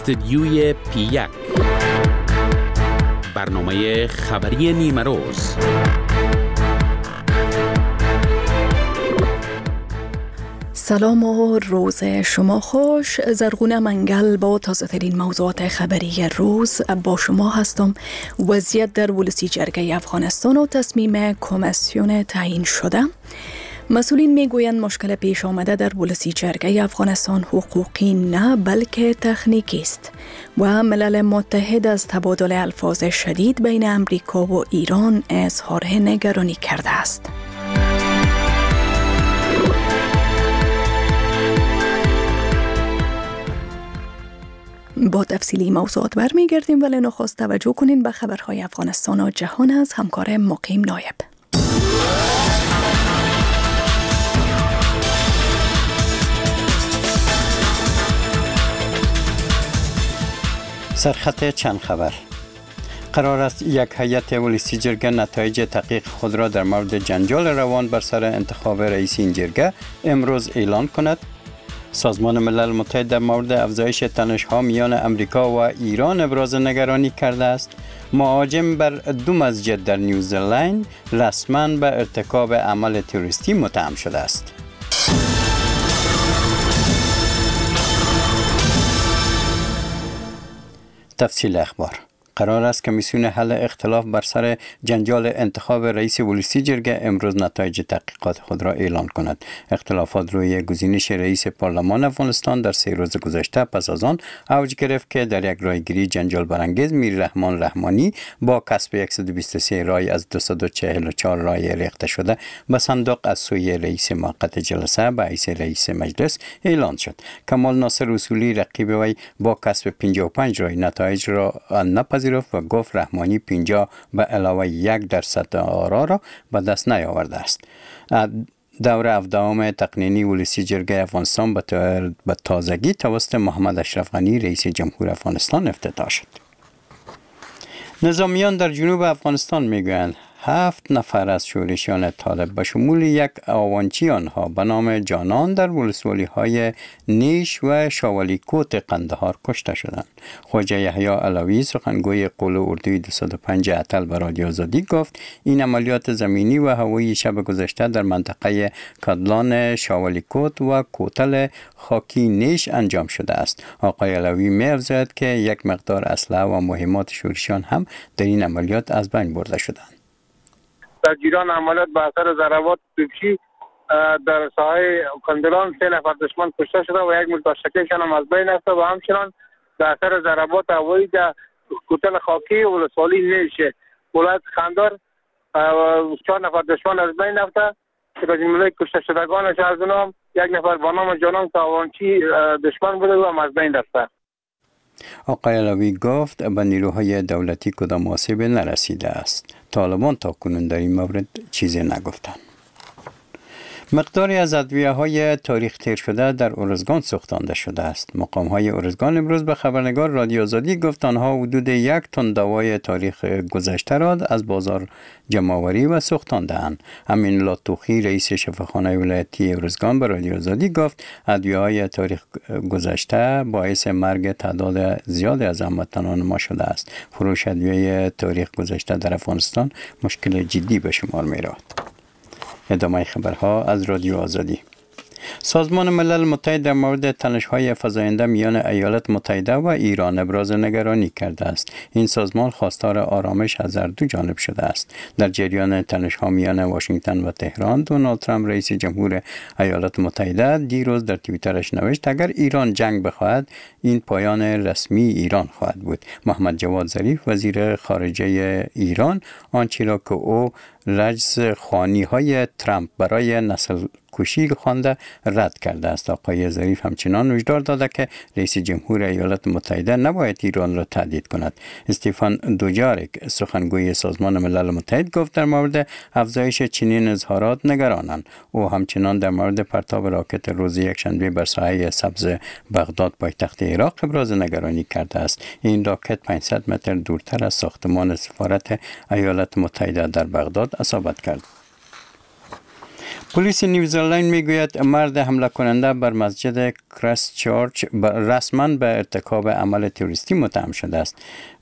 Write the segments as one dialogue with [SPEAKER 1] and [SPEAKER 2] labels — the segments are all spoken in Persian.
[SPEAKER 1] استدیوی P1 برنامه خبری نیمه روز.
[SPEAKER 2] سلام و روز شما خوش. زرغونه منگل با تازه ترین موضوعات خبری روز با شما هستم. وضعیت در ولسی جرگه افغانستان و تصمیم کمیسیون تعیین شده. مسئولین میگویند مشکل پیش آمده در ولسی جرگه افغانستان حقوقی نه بلکه تکنیکی است و ملل متحد از تبادل الفاظ شدید بین امریکا و ایران اظهار نگرانی کرده است. با تفصیلی موضوعات برمیگردیم، ولی نخست توجه کنین به خبرهای افغانستان و جهان از همکار مقیم نایب.
[SPEAKER 3] سرخط چند خبر. قرار است یک هیئت ولسی جرگه نتایج تحقیق خود را در مورد جنجال روان بر سر انتخاب رئیس این جرگه امروز اعلان کند. سازمان ملل متحد در مورد افزایش تنش‌ها میان امریکا و ایران ابراز نگرانی کرده است. مهاجم بر 2 مسجد در نیوزلند رسما به ارتکاب عمل تروریستی متهم شده است. تفصیل اخبار. قرار است کمیسیون حل اختلاف بر سر جنجال انتخاب رئیس ولسی جرگه امروز نتایج تحقیقات خود را اعلان کند. اختلافات روی گزینش رئیس پارلمان افغانستان در 3 روز گذشته پس از آن اوج گرفت که در یک رایگیری جنجال برانگیز میررحمان رحمانی با کسب 123 رای از 244 رای ریخته شده به صندوق از سوی رئیس موقت جلسه به حیث رئیس مجلس اعلان شد. کمال ناصر اصولی رقیب وی با کسب 55 رای نتایج را نپذیرفت و گفت رحمانی 50 به علاوه 1% آرا را به دست نیاورده است. دور 17 تقنینی ولسی جرگه افغانستان به تازگی توسط محمد اشرف غنی رئیس جمهور افغانستان افتتاح شد. نظامیان در جنوب افغانستان میگویند 7 نفر از شورشیان طالب به شمول یک آوانچی آنها به نام جانان در ولسوالی‌های نیش و شاولی کوت قندهار کشته شدند. خواجه یحیی علوی سخنگوی قول اردوی 205 اتل به رادیو آزادی گفت این عملیات زمینی و هوایی شب گذشته در منطقه کدلان شاولی کوت و کوتل خاکی نیش انجام شده است. آقای علوی می‌افزاید که یک مقدار اسلحه و مهمات شورشیان هم در این عملیات از بین برده شدند.
[SPEAKER 4] در جریان عملیات به اثر ضربات توپچی در ساحه کندلان 3 نفر دشمن کشته شده و یک متشکلشان هم از بین رفته و همچنان به اثر ضربات هوایی در کوتل خاکی ولسوالی نیش ولایت خندار 4 نفر دشمن از بین رفته که در جمله کشته شدگانش از اونها 1 نفر با نام جانان تاوانچی دشمن بوده و هم از بین رفته.
[SPEAKER 3] آقای علوی گفت به نیروهای دولتی کدام آسیب نرسیده است. طالبان تا کنون در این مورد چیزی نگفتند. مقداری از ادویه‌های تاریخ تیر شده در ارزگان سوختانده شده است. مقام‌های ارزگان امروز به خبرنگار رادیو آزادی گفت آنها حدود 1 تن دوای تاریخ گذشته را از بازار جمع‌آوری و سوختانده‌اند. امین لاتوخی رئیس شفاخانه ولایتی ارزگان به رادیو آزادی گفت ادویه‌های تاریخ گذشته باعث مرگ تعداد زیادی از هموطنان ما شده است. فروش ادویه تاریخ گذشته در افغانستان مشکل جدی به شمار می‌رود. ادامه خبرها از رادیو آزادی. سازمان ملل متحد در مورد تنش‌های فزاینده میان ایالات متحده و ایران ابراز نگرانی کرده است. این سازمان خواستار آرامش از هر دو جانب شده است. در جریان تنش‌ها میان واشنگتن و تهران، دونالد ترامپ رئیس جمهور ایالات متحده دیروز در توییترش نوشت اگر ایران جنگ بخواهد این پایان رسمی ایران خواهد بود. محمد جواد ظریف وزیر خارجه ایران آنچه را که او رجز خوانی‌های ترامپ برای نسل کشی خوانده رد کرده است. آقای ظریف همچنان هشدار داده که رئیس جمهور ایالات متحده نباید ایران را تهدید کند. استیفان دوجاریک سخنگوی سازمان ملل متحد گفت در مورد افزایش چنین اظهارات نگرانند. او همچنان در مورد پرتاب راکت روز یکشنبه بر ساحه سبز بغداد پایتخت عراق ابراز نگرانی کرده است. این راکت 500 متر دورتر از ساختمان سفارت ایالات متحده در بغداد اصابت کرد. پلیس نیوزلند میگوید مرد حمله کننده بر مسجد کراست چارچ رسما به ارتکاب عمل تروریستی متهم شده است.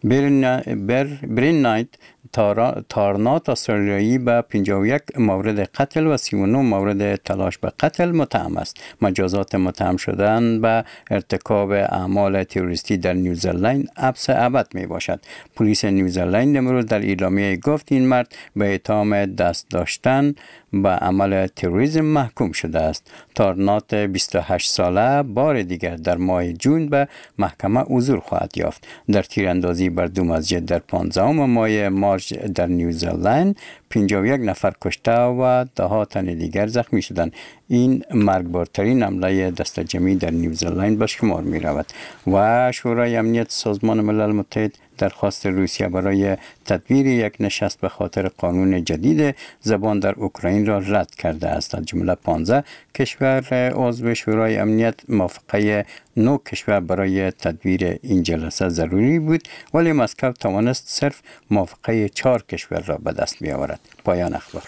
[SPEAKER 3] برین نایت تارنات استرالیایی به 51 مورد قتل و 39 مورد تلاش به قتل متهم است. مجازات متهم شدن به ارتکاب اعمال تروریستی در نیوزلند حبس ابد می باشد. پلیس نیوزلند امروز در اعلامیه گفت این مرد به اتهام دست داشتن به عمل تروریسم محکوم شده است. تارنات 28 ساله بار دیگر در ماه جون به محکمه حضور خواهد یافت. در تیراندازی بر دو مسجد در 15 ماه مارچ در نیوزلند 51 نفر کشته و 10 تن دیگر زخمی شدند. این مرگبارترین حمله دست جمعی در نیوزلند به شمار می رود. و شورای امنیت سازمان ملل متحد درخواست روسیه برای تدبیر یک نشست به خاطر قانون جدید زبان در اوکراین را رد کرده است. از جمله 15 کشور عضو شورای امنیت موافقه 9 کشور برای تدبیر این جلسه ضروری بود، ولی مسکو توانست صرف موافقه 4 کشور را به دست بیاورد. پایان اخبار.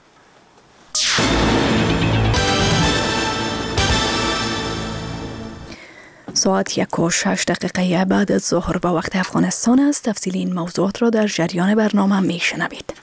[SPEAKER 2] ساعت 1:06 بعد از ظهر به وقت افغانستان است. تفصیل این موضوعات را در جریان برنامه میشنوید.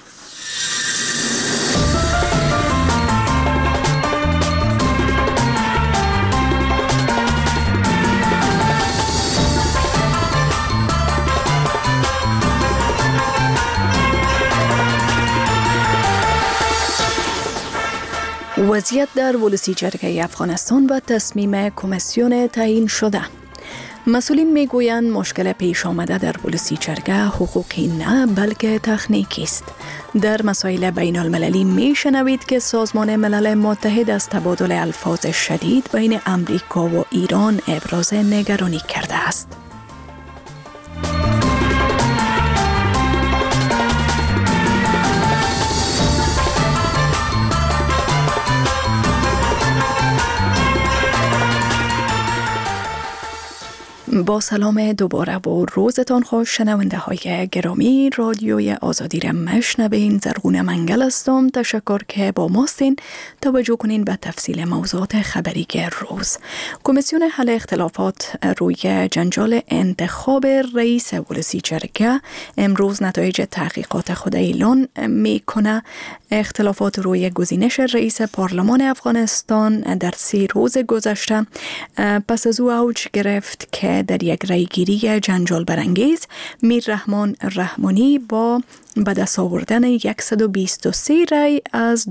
[SPEAKER 2] وضعیت در ولسی جرگه افغانستان و تصمیم کمیسیون تعیین شده. مسئولین میگویند مشکل پیش آمده در ولسی جرگه حقوقی نه بلکه تکنیکی است. در مسائل بین المللی میشنوید که سازمان ملل متحد از تبادل الفاظ شدید بین امریکا و ایران ابراز نگرانی کرده است. با سلام دوباره و روزتان خوش شنونده های گرامی. رادیوی آزادی را مشنوین. زرغونه منگل هستم. تشکر که با ماستین. توجه کنین به تفصیل موضوعات خبری روز. کمیسیون حل اختلافات روی جنجال انتخاب رئیس ولسی جرگه امروز نتایج تحقیقات خود اعلان میکنه. اختلافات روی گزینش رئیس پارلمان افغانستان در 3 روز گذشته پس از او اوج گرفت که در یک رأیگیری جنجال برانگیز میر رحمان رحمانی با به دست آوردن 123 رأی از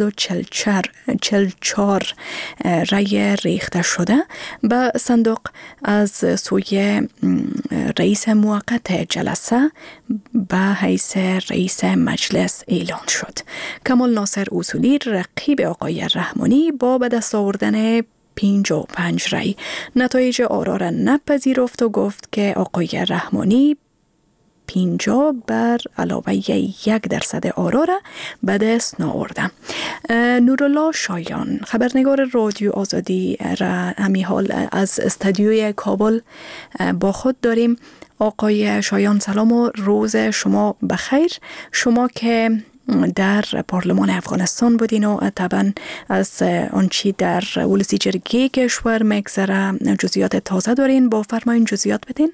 [SPEAKER 2] 244 رأی ریخته شده به صندوق از سوی رئیس موقت جلسه به حیث رئیس مجلس اعلان شد. کمال ناصر اصولی رقیب آقای رحمانی با به دست آوردن 55 رأی نتایج آرا را نپذیرفت و گفت که آقای رحمانی 50 بر علاوه 1% آرا را به دست نآورده. نورالله شایان خبرنگار رادیو آزادی را همی حال از استودیوی کابل با خود داریم. آقای شایان سلام و روز شما بخیر. شما که در پارلمان افغانستان بودین و طبعا از آنچه در ولسی جرگه کشور مگذره جزئیات تازه دارین، با فرمایین جزئیات بدین.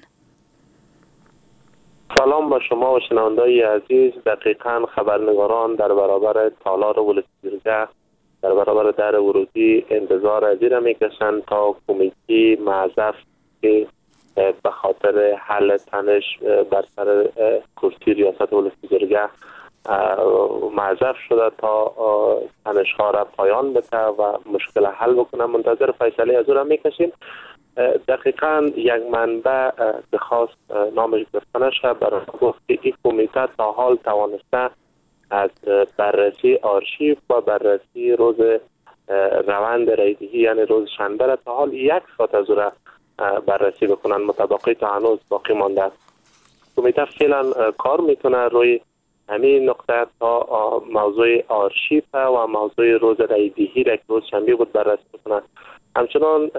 [SPEAKER 5] سلام با شما و شنونده‌های عزیز. دقیقاً خبرنگاران در برابر تالار ولسی جرگه در برابر در ورودی انتظار ازیر میکشند تا کمیته معذف که به خاطر حل تنش بر سر کرسی ریاست ولسی جرگه معذف شده تا تنش‌ها را پایان بده و مشکل حل بکنه. منتظر فیصله از او را میکشیم. دقیقاً یک منبع که خواست نامش گفته نشه برای گفت که این کمیته تا حال توانسته از بررسی آرشیو و بررسی روز روند رایدهی یعنی روز شنبه را تا حال 1 ساعت از او را بررسی بکنن. متبقی تا هنوز باقی مانده است. کمیته فعلا کار میکنه روی همین نقطه تا موضوع آرشیو و موضوع روز رایدهی را که روز شنبه بود بررسی بکنن. همچنان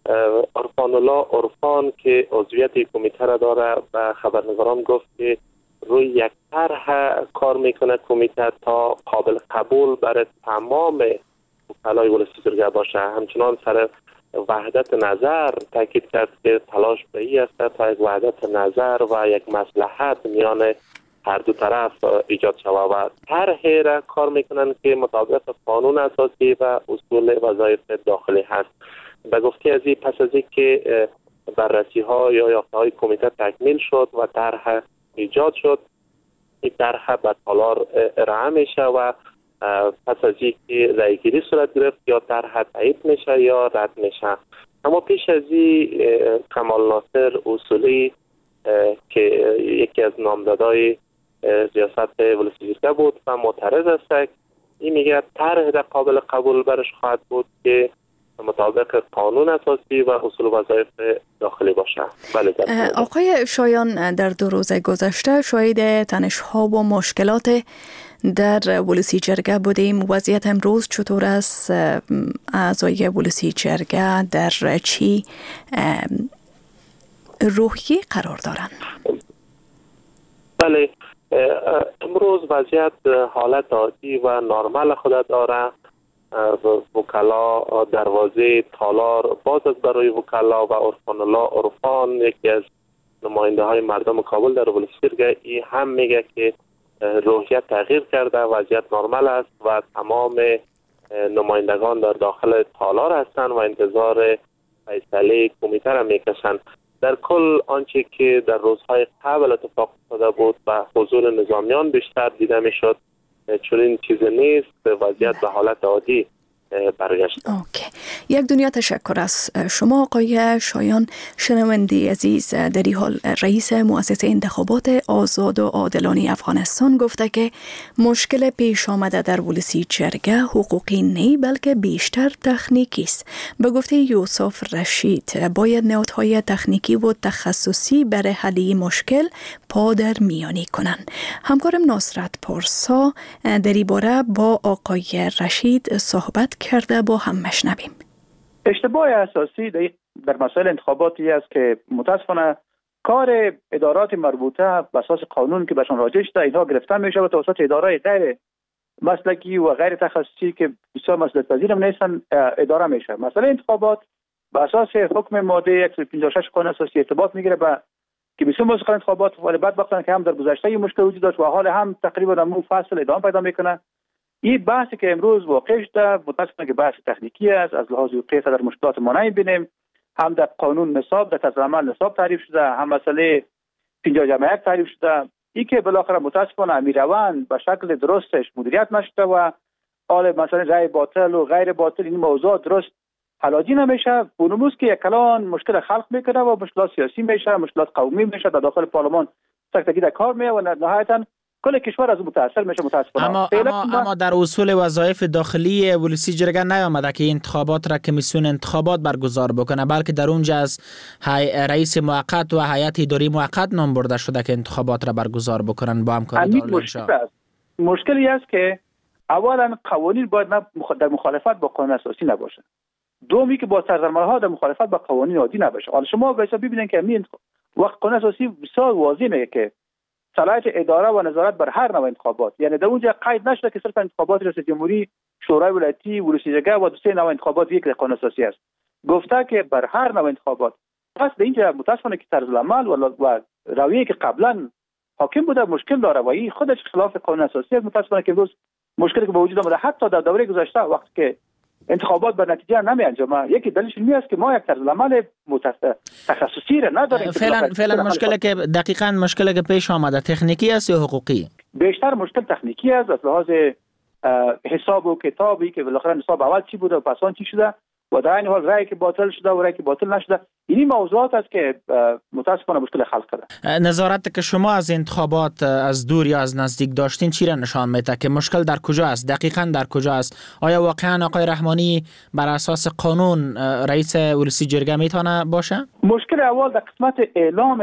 [SPEAKER 5] عرفان الله عرفان که عضویت کمیته را داره به خبرنگاران گفت که روی یک طرح کار میکنه کمیته تا قابل قبول برای تمام وکلای ولسی جرگه باشه. همچنان سر وحدت نظر تاکید کرد که تلاش به این است تا یک وحدت نظر و یک مصلحت میان هر دو طرف ایجاد شود و طرحی را کار میکنن که مطابق قانون اساسی و اصول وظایف داخلی هست. به گفته از این پس از اینکه بررسی ها یا یافته های کمیته تکمیل شد و طرح ایجاد شد، این طرح به تالار ارائه میشه و پس از اینکه رأیگیری صورت گرفت یا طرح تایید میشه یا رد میشه. اما پیش از این کمال ناصر اصولی که یکی از نامزدای ریاست ولسی جرگه بود و معترض است، این میگه طرح قابل قبول برش خواهد بود که مطابق قانون اساسی و اصول وظایف داخلی باشه. بله
[SPEAKER 2] آقای شایان، در 2 روز گذشته شاهد تنش‌ها و مشکلات در ولسی جرگه بودیم. وضعیت امروز چطور است؟ اعضای ولسی جرگه در چی روحی قرار دارند؟
[SPEAKER 5] بله، امروز وضعیت حالت عادی و نرمال خود داره. وکلا دروازه تالار باز است برای وکلا و عرفان الله عرفان، یکی از نماینده های مردم کابل در ولسی جرگه، ای هم میگه که روحیت تغییر کرده، وضعیت نرمال است و تمام نمایندگان در داخل تالار هستند و انتظار فیصله کمیته را میکشند. در کل آنچه که در روزهای قبل اتفاق افتاده بود و حضور نظامیان بیشتر دیده میشد، چون این چیز نیست، وضعیت به حالت عادی برگشت.
[SPEAKER 2] اوکی. یک دنیا تشکر از شما آقای شایان. شنونده عزیز، در این حال رئیس مؤسسه انتخابات آزاد و عادلانه افغانستان گفته که مشکل پیش آمده در ولسی جرگه حقوقی نه بلکه بیشتر تکنیکی است. به گفته یوسف رشید باید نهادهای تکنیکی و تخصصی برای حل مشکل پا در میانی کنند. همکارم نصرت پارسا در این باره با آقای رشید صحبت کرده، با هم مشنویم.
[SPEAKER 6] اشتباه اساسی در مسائل انتخاباتی است که متاسفانه کار ادارات مربوطه به اساس قانون که بهشان راجع شده اینها گرفته میشه و توسط ادارات غیر مسلکی و غیر تخصصی که بسیار مسئولیت پذیر هم نیستن اداره میشه. مسئله انتخابات به اساس حکم ماده 156 قانون اساسی ارتباط میگیره به کمیسیون موسیقی انتخابات، ولی بدبختانه که هم در گذشته مشکل وجود داشت و حال هم تقریبا در مو فصل ادامه پیدا میکنه. این بحثی که امروز واقع شده متاسفانه که بحث تکنیکی است. از لحاظ حقوقی در مشکلات ما بینیم، هم در قانون نصاب، در طرز عمل نصاب تعریف شده، هم مسئله 50-1 تعریف شده. این که بالاخره متاسفانه میروند به شکل درستش مدیریت نشده و حال مثلا رای باطل و غیر باطل این موضوع درست حلاجی نمیشه. بونموز که یک کلان مشکل خلق میکنه و مشکلات سیاسی میشه، مشکلات قومی میشه، در داخل پارلمان سکتگی در کار میه و نهایتا کل کشور از متاثر میشه متاسفانه.
[SPEAKER 7] اما در اصول وظایف داخلی ولسی جرگه نیامده که انتخابات را کمیسیون انتخابات برگزار بکنه، بلکه در اونجا از رئیس موقت و هیئت اداری موقت نام برده شده که انتخابات را برگزار بکنن با همکاری دولت.
[SPEAKER 6] مشکلی است که اولا قوانین باید در مخالفت با قانون اساسی نباشه، دومی که با سرزنمه‌ها در مخالفت با قوانین عادی نباشه. حالا شما به حساب ببینید که وقت قانون اساسی بسیار واضح میگه که صلاحیت اداره و نظارت بر هر نوع انتخابات، یعنی در اونجا قید نشده که صرف انتخابات ریاست جمهوری، شورای ولایتی، ولسی جرگه و 2 نوع انتخابات یک قانون اساسی است. گفته که بر هر نوع انتخابات. پس در اینجا متاسفانه که طرز العمل و رویه‌ای که قبلا حاکم بوده مشکل داره و این خودش خلاف قانون اساسی است. متاسفانه که امروز مشکلی که به وجود آمده حتی در دوره گذشته وقتی که انتخابات بر نتیجه نمی انجامه، یکی دلیلش این است که ما یک طرز عمل تخصصی را نداریم.
[SPEAKER 7] فعلا مشکلی که دقیقاً مشکلی که پیش آمده تکنیکی است یا حقوقی؟
[SPEAKER 6] بیشتر مشکل تکنیکی است، از لحاظ حساب و کتابی که بالاخره حساب اول چی بوده و پس آن چی شده و در این حال رأی که باطل شده و رأی که باطل نشده. این موضوعات است که متاسفانه مشکل خلق کرده.
[SPEAKER 7] نظارت که شما از انتخابات از دور یا از نزدیک داشتین چی را نشان میده که مشکل در کجا است؟ دقیقاً در کجا است؟ آیا واقعاً آقای رحمانی بر اساس قانون رئیس ولسی جرگه میتونه باشه؟
[SPEAKER 6] مشکل اول در قسمت اعلام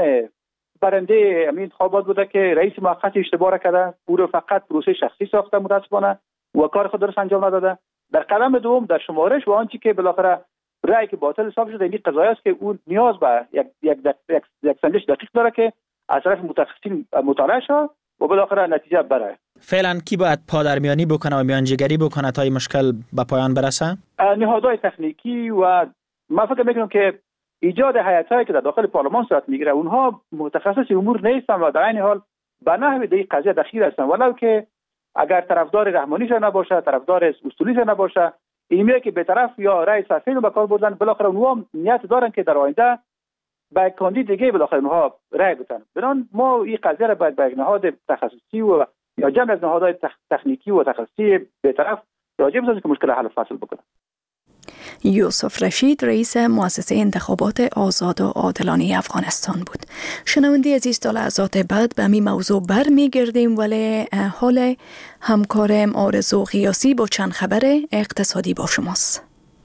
[SPEAKER 6] برنده همین انتخابات بوده که رئیس موقت اشتباه کرده، او فقط پروسه شخصی ساخته متاسفانه و کار خود درست انجام نداده. در قدم دوم در شمارش و آنچه که بالاخره رأی که باطل حساب شده، این قضیه است که اون نیاز به یک سنجش دقیق داره که از طرف متخصصین مطالعه شود و بالاخره نتیجه بره.
[SPEAKER 7] فعلا کی باید پادرمیانی بکنه و میانجیگری بکنه تا این مشکل به پایان برسه؟
[SPEAKER 6] نهادهای تکنیکی و من فکر میکنم که ایجاد هیئت‌هایی که در داخل پارلمان صورت میگیره اونها متخصص امور نیستن و در این حال به نحو این قضیه دخیل هستن، ولو که اگر طرفدار رحمانیش نباشه، طرفدار اصولیش نباشه، اینمیه که به طرف یا رأی صفحه رو به کار بردن، بالاخره اونها نیت دارن که در آینده به کاندید دیگه بالاخره اونها رأی بدن. بنابراین ما این قضیه را باید به نهاد تخصصی و یا جمع از نهادهای تکنیکی و تخصصی به طرف راجع بسازیم که مشکل حل فصل بکنه.
[SPEAKER 2] یوسف رشید رئیس مؤسسه انتخابات آزاد و عادلانه افغانستان بود. شنونده عزیز، تا لحظات بعد به این موضوع برمیگردیم، ولی حال همکارم آرزو غیاسی با چند خبر اقتصادی با شماست.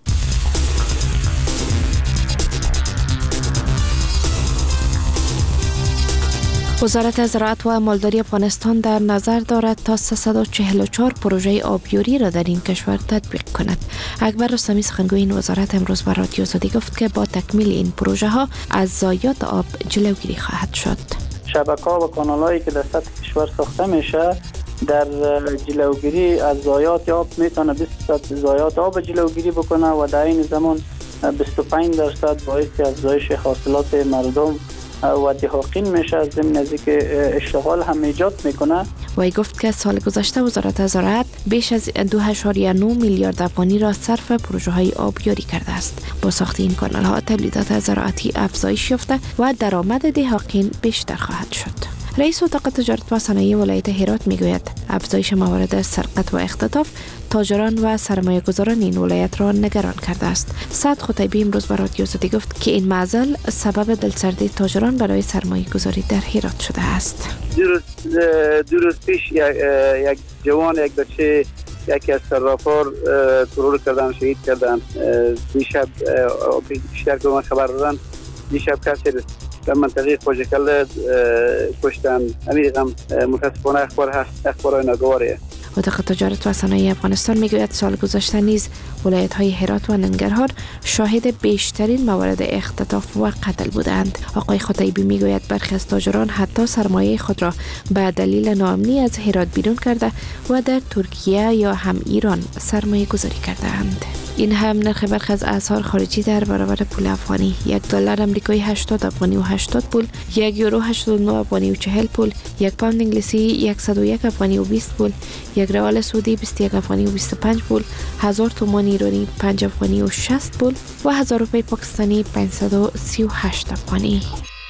[SPEAKER 8] وزارت زراعت و مالداری افغانستان در نظر دارد تا 344 پروژه آبیاری را در این کشور تطبیق کند. اکبر رستمی سخنگوی این وزارت امروز به رادیو آزادی گفت که با تکمیل این پروژه ها از ضایعات آب جلوگیری خواهد شد.
[SPEAKER 9] شبکه‌ها و کانال‌هایی که در سطح کشور ساخته میشه در جلوگیری از ضایعات آب میتونه 20% ضایعات آب جلوگیری بکنه و در این زمان 25% باعث افزایش حاصلات مردم و دهاقین میشه، ضمن از اینکه اشتغال هم ایجاد میکنه.
[SPEAKER 8] وی گفت که سال گذشته وزارت زراعت بیش از 2.9 میلیارد افغانی را صرف پروژه های آبیاری کرده است. با ساخت این کانال ها تولیدات زراعتی افزایش یافته و درآمد دهاقین بیشتر خواهد شد. رئیس اتاق تجارت و صنایع ولایت هرات میگوید افزایش موارد سرقت و اختطاف تاجران و سرمایه‌گذاران این ولایت را نگران کرده است. سعد خطیبی امروز به رادیو آزادی گفت که این معضل سبب دلسردی تاجران برای سرمایه‌گذاری در هرات شده است.
[SPEAKER 10] دو روز پیش یک جوان، یک بچه، یکی از صرافان ترور کردن، شهید کردن. دیشب بیشتر که من خبر دادن دیشب کسی در منطقه خوجکل کشتن. همین هم متاسفانه اخبار ناگواریه.
[SPEAKER 8] اتاق تجارت و صنایع افغانستان میگوید سال گذشته نیز ولایت‌های هرات و ننگرهار شاهد بیشترین موارد اختطاف و قتل بودند. آقای خطیبی میگوید برخی از تاجران حتی سرمایه خود را به دلیل ناامنی از هرات بیرون کرده و در ترکیه یا هم ایران سرمایه گذاری کردند. این هم نرخ برخی از اسعار خارجی در برابر پول افغانی: $1 آمریکایی 80 افغانی و 80 پول، $1 89 افغانی و 40 پول، یک پوند انگلیسی 101 افغانی و 20 پول، یک ریال سعودی 21 افغانی و 25 پول، 1000 تومان ایرانی 5 افغانی و 60 پول و 1000 روپیه پاکستانی 538 افغانی.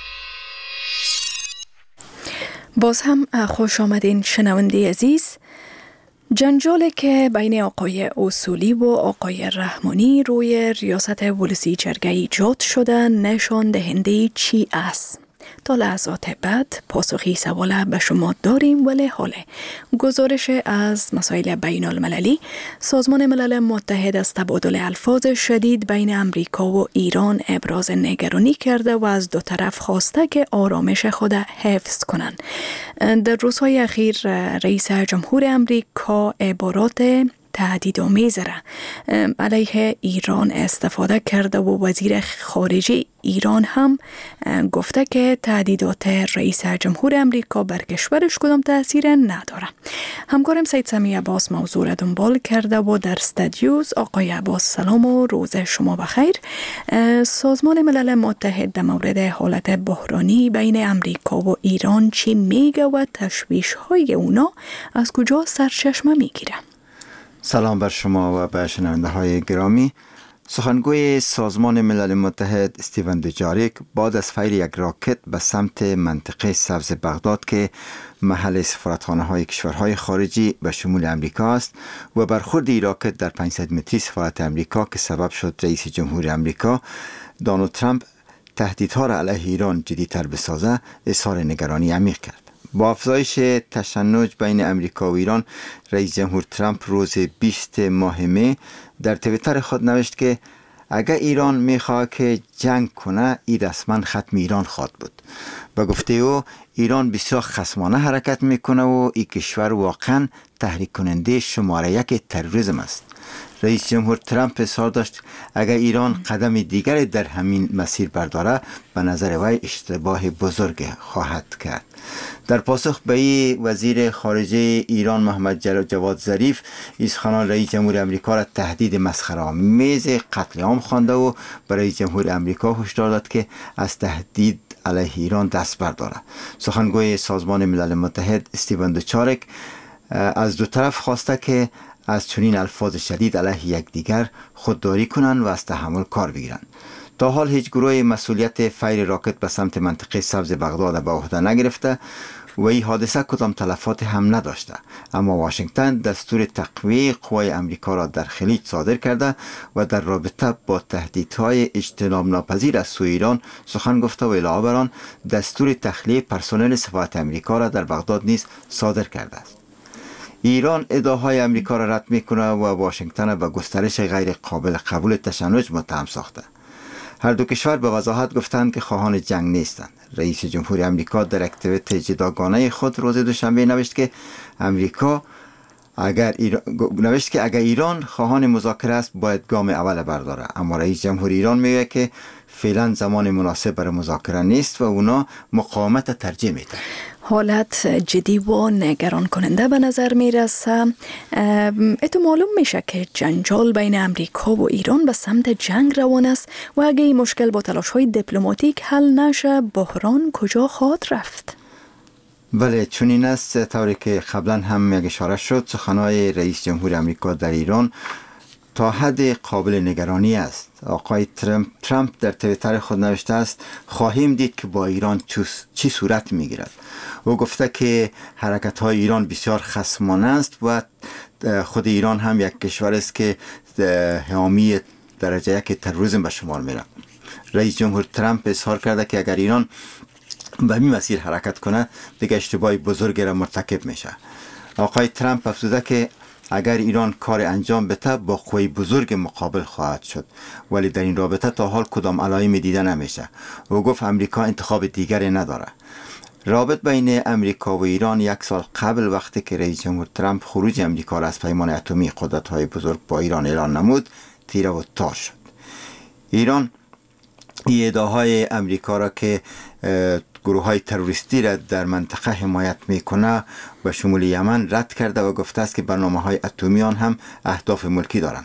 [SPEAKER 2] باز هم خوش آمدین شنونده عزیز. جنجالی که بین آقای اصولی و آقای رحمانی روی ریاست ولسی جرگه ایجاد شده نشان دهنده چی است؟ تا لحظات بعد پاسخی سوال به شما داریم، ولی حالا گزارش از مسائل بین المللی سازمان ملل متحد از تبادل الفاظ شدید بین امریکا و ایران ابراز نگرانی کرده و از دو طرف خواسته که آرامش خود حفظ کنند. در روزهای اخیر رئیس جمهور امریکا عبارات تهدیدآمیز را علیه ایران استفاده کرده و وزیر خارجه ایران هم گفته که تهدیدات رئیس جمهور امریکا بر کشورش کدام تاثیر نداره. همکارم سید سمی عباس موضوع را دنبال کرده و در استودیوز. آقای عباس سلام و روز شما بخیر. سازمان ملل متحد در مورد حالت بحرانی بین امریکا و ایران چی میگه و تشویش های اونا از کجا سرچشمه میگیره؟
[SPEAKER 11] سلام بر شما و به شنونده های گرامی. سخنگوی سازمان ملل متحد استیون دوجاریک بعد از فیر یک راکت به سمت منطقه سبز بغداد که محل سفارتخانه های کشورهای خارجی به شمول امریکا است و برخورد این راکت در 500 متری سفارت امریکا که سبب شد رئیس جمهور امریکا دونالد ترامپ تهدیدها را علیه ایران جدی‌تر بسازه، اظهار نگرانی عمیق کرد. با افزایش تشنج بین امریکا و ایران، رئیس جمهور ترامپ روز 20 ماه می در توییتر خود نوشت که اگر ایران میخواد که جنگ کنه، این رسما ختم ایران خواهد بود. به گفته او ایران بسیار خصمانه حرکت میکنه و این کشور واقعا تحریک کننده شماره 1 تروریسم است. رئیس جمهور ترامپ اظهار داشت اگر ایران قدم دیگری در همین مسیر برداره به نظر وی اشتباه بزرگ خواهد کرد. در پاسخ به این وزیر خارجه ایران محمد جواد ظریف سخنان رئیس جمهور امریکا را تهدید مسخره‌آمیز قتل عام خوانده و برای جمهور امریکا هشدار داد که از تهدید علیه ایران دست برداره. سخنگوی سازمان ملل متحد استیون دوچارک از دو طرف خواسته که از چنین الفاظ شدید علیه یکدیگر خودداری کنند و از تحمل کار بگیرند. تا حال هیچ گروه مسئولیت فیر راکت به سمت منطقه سبز بغداد به عهده نگرفته و این حادثه کدام تلفات هم نداشته، اما واشنگتن دستور تقویه قوای امریکا را در خلیج صادر کرده و در رابطه با تهدیدهای اجتناب ناپذیر از سوی ایران سخن گفته و علاوه بر آن دستور تخلیه پرسنل سفارت امریکا را در بغداد نیز صادر کرده است. ایران ادعاهای امریکا را رد میکنه و واشنگتن به گسترش غیر قابل قبول تشنج متهم ساخته. هر دو کشور به وضاحت گفتند که خواهان جنگ نیستند. رئیس جمهور امریکا در اکتیویت جداگانه خود روز دوشنبه نوشت که اگر ایران خواهان مذاکره است باید گام اول برداره، اما رئیس جمهور ایران میگه که فعلا زمان مناسب برای مذاکره نیست و اونا مقاومت ترجیح میدن.
[SPEAKER 2] حالت جدی و نگران کننده به نظر میرسه. معلوم میشه که جنجال بین امریکا و ایران به سمت جنگ روان است و اگه این مشکل با تلاش های دیپلماتیک حل نشه بحران کجا خواهد رفت؟
[SPEAKER 11] بله چنین است، طوری که قبلا هم یک اشاره شد. سخنهای رئیس جمهور امریکا در ایران تا حد قابل نگرانی است. آقای ترامپ در توییتر خود نوشته است خواهیم دید که با ایران چی صورت میگیرد. او گفته که حرکت های ایران بسیار خصمانه است و خود ایران هم یک کشور است که حامی درجه یک تروریسم به شمار میره. رئیس جمهور ترامپ اظهار کرده که اگر ایران به این مسیر حرکت کنه دیگه اشتباه بزرگی را مرتکب میشه. آقای ترامپ افزوده که اگر ایران کار انجام بده با قوی بزرگ مقابل خواهد شد، ولی در این رابطه تا حال کدام علائمی دیده نمیشه. او گفت امریکا انتخاب دیگری نداره. رابط بین امریکا و ایران یک سال قبل وقتی که رئیس جمهور ترامپ خروج امریکا را از پیمان اتمی قدرت‌های بزرگ با ایران اعلان نمود تیره و تار شد. ایران این ادعاهای امریکا را که گروه های تروریستی را در منطقه حمایت میکنه و شمول یمن رد کرده و گفته است که برنامه های اتمی آن هم اهداف ملکی دارند.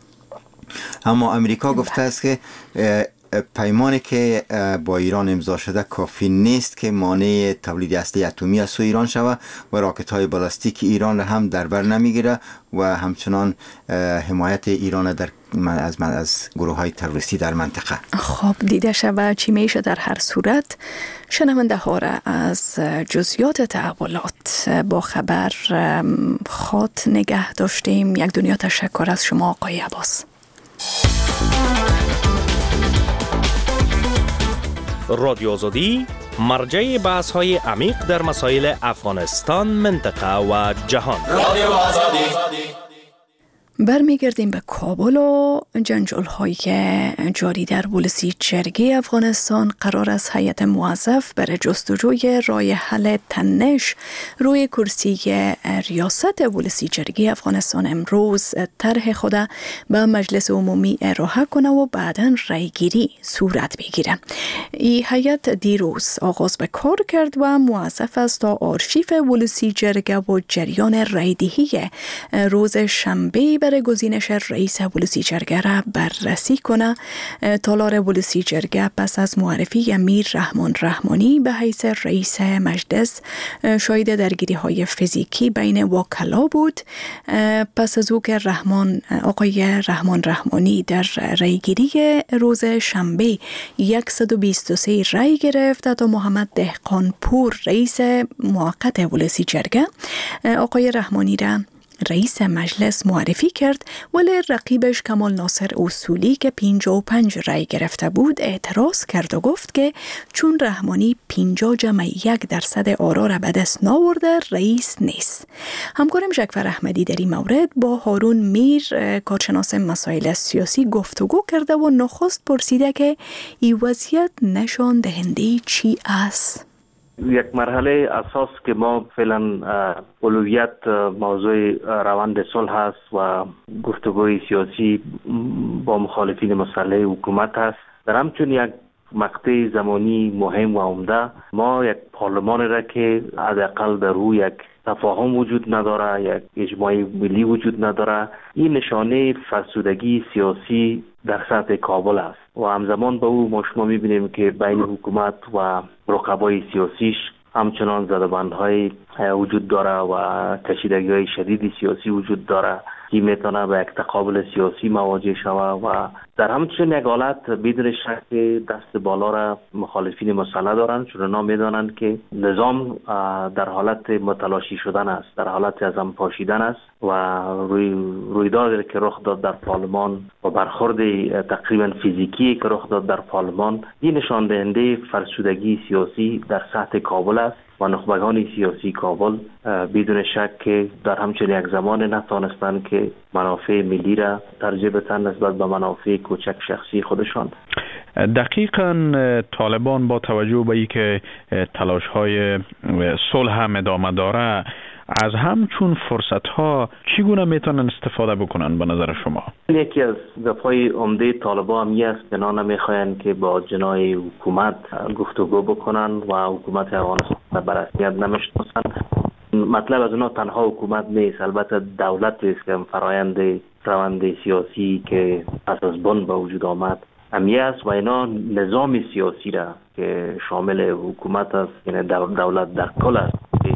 [SPEAKER 11] اما امریکا گفته است که پیمانی که با ایران امضا شده کافی نیست که مانع تولید اسلحه اتمی از سوی ایران شود و راکت های بالستیک ایران را هم در بر نمیگیره و همچنان حمایت ایران از گروه های تروریستی در منطقه.
[SPEAKER 2] خب دیده شود چی میشه. در هر صورت شنونده ها را از جزئیات تحولات با خبر خاط نگه داشتیم. یک دنیا تشکر از شما آقای عباس.
[SPEAKER 12] رادیو آزادی مرجع بحث های عمیق در مسائل افغانستان، منطقه و جهان. رادیو آزادی.
[SPEAKER 2] برمیگردیم به کابل و جنجال هایی که جاری در ولسی جرگه افغانستان. قرار است هیئت موظف برای جستجوی راه حل تنش روی کرسی ریاست ولسی جرگه افغانستان امروز طرح خود به مجلس عمومی ارائه کنه و بعداً رایگیری صورت بگیره. این هیئت دیروز آغاز به کار کرد و موظف است تا آرشیف ولسی جرگه و جریان رایدهی روز شنبه برای گزینش رئیس ولسی جرگه را بررسی کنه. تالار ولسی جرگه پس از معرفی امیر رحمان رحمانی به حیث رئیس مجلس شاهد درگیری های فیزیکی بین وکلا بود. پس از او که آقای رحمان رحمانی در رایگیری روز شنبه 123 رای گرفت تا محمد دهقانپور رئیس موقت ولسی جرگه آقای رحمانی را رئیس مجلس معرفی کرد، ولی رقیبش کمال ناصر اصولی که 55 رای گرفته بود اعتراض کرد و گفت که چون رحمانی 50.1% آرا را به دست ناورده رئیس نیست. همکارم جعفر احمدی در این مورد با هارون میر کارشناس مسائل سیاسی گفتگو کرده و نخست پرسیده که این وضعیت نشان دهنده چی است؟
[SPEAKER 5] یک مرحله اساس که ما فعلا اولویت موضوع روند صلح است و گفتگوی سیاسی با مخالفین مسلح حکومت است. در همچون یک مقطع زمانی مهم و عمده ما یک پارلمان را که حداقل در او یک تفاهم وجود نداره، یک اجماع ملی وجود نداره، این نشانه فرسودگی سیاسی در سطح کابل است و همزمان با او ما شما میبینیم که بین حکومت و رقبای سیاسیش همچنان زدبندهای وجود داره و کشیدگی‌های شدید سیاسی وجود داره که میتونه به یک تقابل سیاسی مواجه شود و در همچنین یک حالت بدون شک دست بالا را مخالفین مسلح دارند، چون اونا میدانند که نظام در حالت متلاشی شدن است، در حالت از هم پاشیدن است و رویدادی که رخ داد در پارلمان و برخورد تقریبا فیزیکی که رخ داد در پارلمان این نشان دهنده فرسودگی سیاسی در سطح کابل است و نخبگان سیاسی کابل بدون شک که در همچنین یک زمان نتوانستند که منافع ملی را ترجیح بدهند نسبت به منافع کوچک شخصی خودشان.
[SPEAKER 13] دقیقاً طالبان با توجه به اینکه تلاش‌های صلح هم ادامه داره از همچون فرصت‌ها چگونه میتونن استفاده بکنن به نظر شما؟
[SPEAKER 5] یکی از دفعای عمده طالبان هم است که اونا نمیخواین که با جناح حکومت گفتگو بکنن و حکومت افغانستان بر رسمیت نمیشناسن. مطلب از اونا تنها حکومت نیست، البته دولت است که فرایند روند سیاسی که پس از بن به وجود آمد همیه است و اینا نظام سیاسی را که شامل حکومت است، یعنی دولت در کل است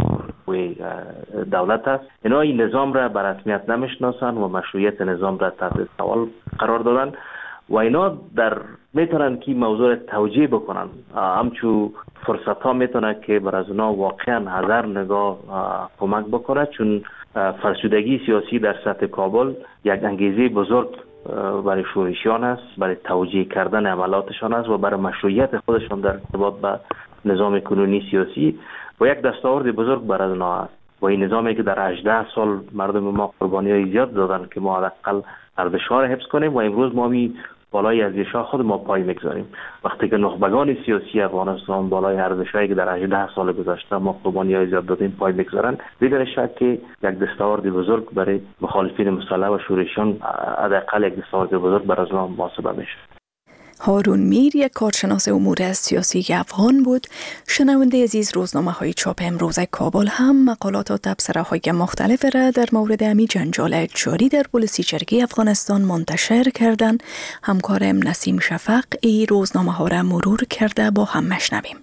[SPEAKER 5] دولت است، اینا این نظام را به رسمیت نمیشناسن و مشروعیت نظام را تحت سوال قرار دادن و اینا در میتونن که موضوع را توجیه بکنن. همچون فرصت ها میتونه که بر از اونا واقعا هزار نگاه کمک بکنه، چون فرسودگی سیاسی در سطح کابل یک انگیزه بزرگ برای شورشیان است، برای توجیه کردن عملاتشان است و برای مشروعیت خودشان در ارتباط به نظام کنونی سیاسی و یک دستاورد بزرگ برای اونا است و این نظامی که در 18 سال مردم ما قربانی‌های زیاد دادن که ما حداقل ارزش‌ها را حفظ کنیم و امروز ما بالای ارزش‌ها خود ما پای می‌گذاریم. وقتی که نخبگان سیاسی افغانستان بالای ارزش‌هایی که در 18 سال گذشته ما قربانی‌های زیاد دادیم پای می‌گذارن، بدون شک که یک دستاورد بزرگ برای مخالفین مسلح و شورشیان حداقل یک دستاورد بزرگ برای آنها محاسبه میشه.
[SPEAKER 2] هارون میر یک کارشناس امور سیاسی افغان بود. شنونده عزیز، روزنامه‌های چاپ امروز کابل هم مقالات و تبصره‌های مختلف را در مورد امی جنجال جاری در پلیسی جرگه افغانستان منتشر کردند. همکارم نسیم شفق ای روزنامه‌ها را مرور کرده با هم مشنویم.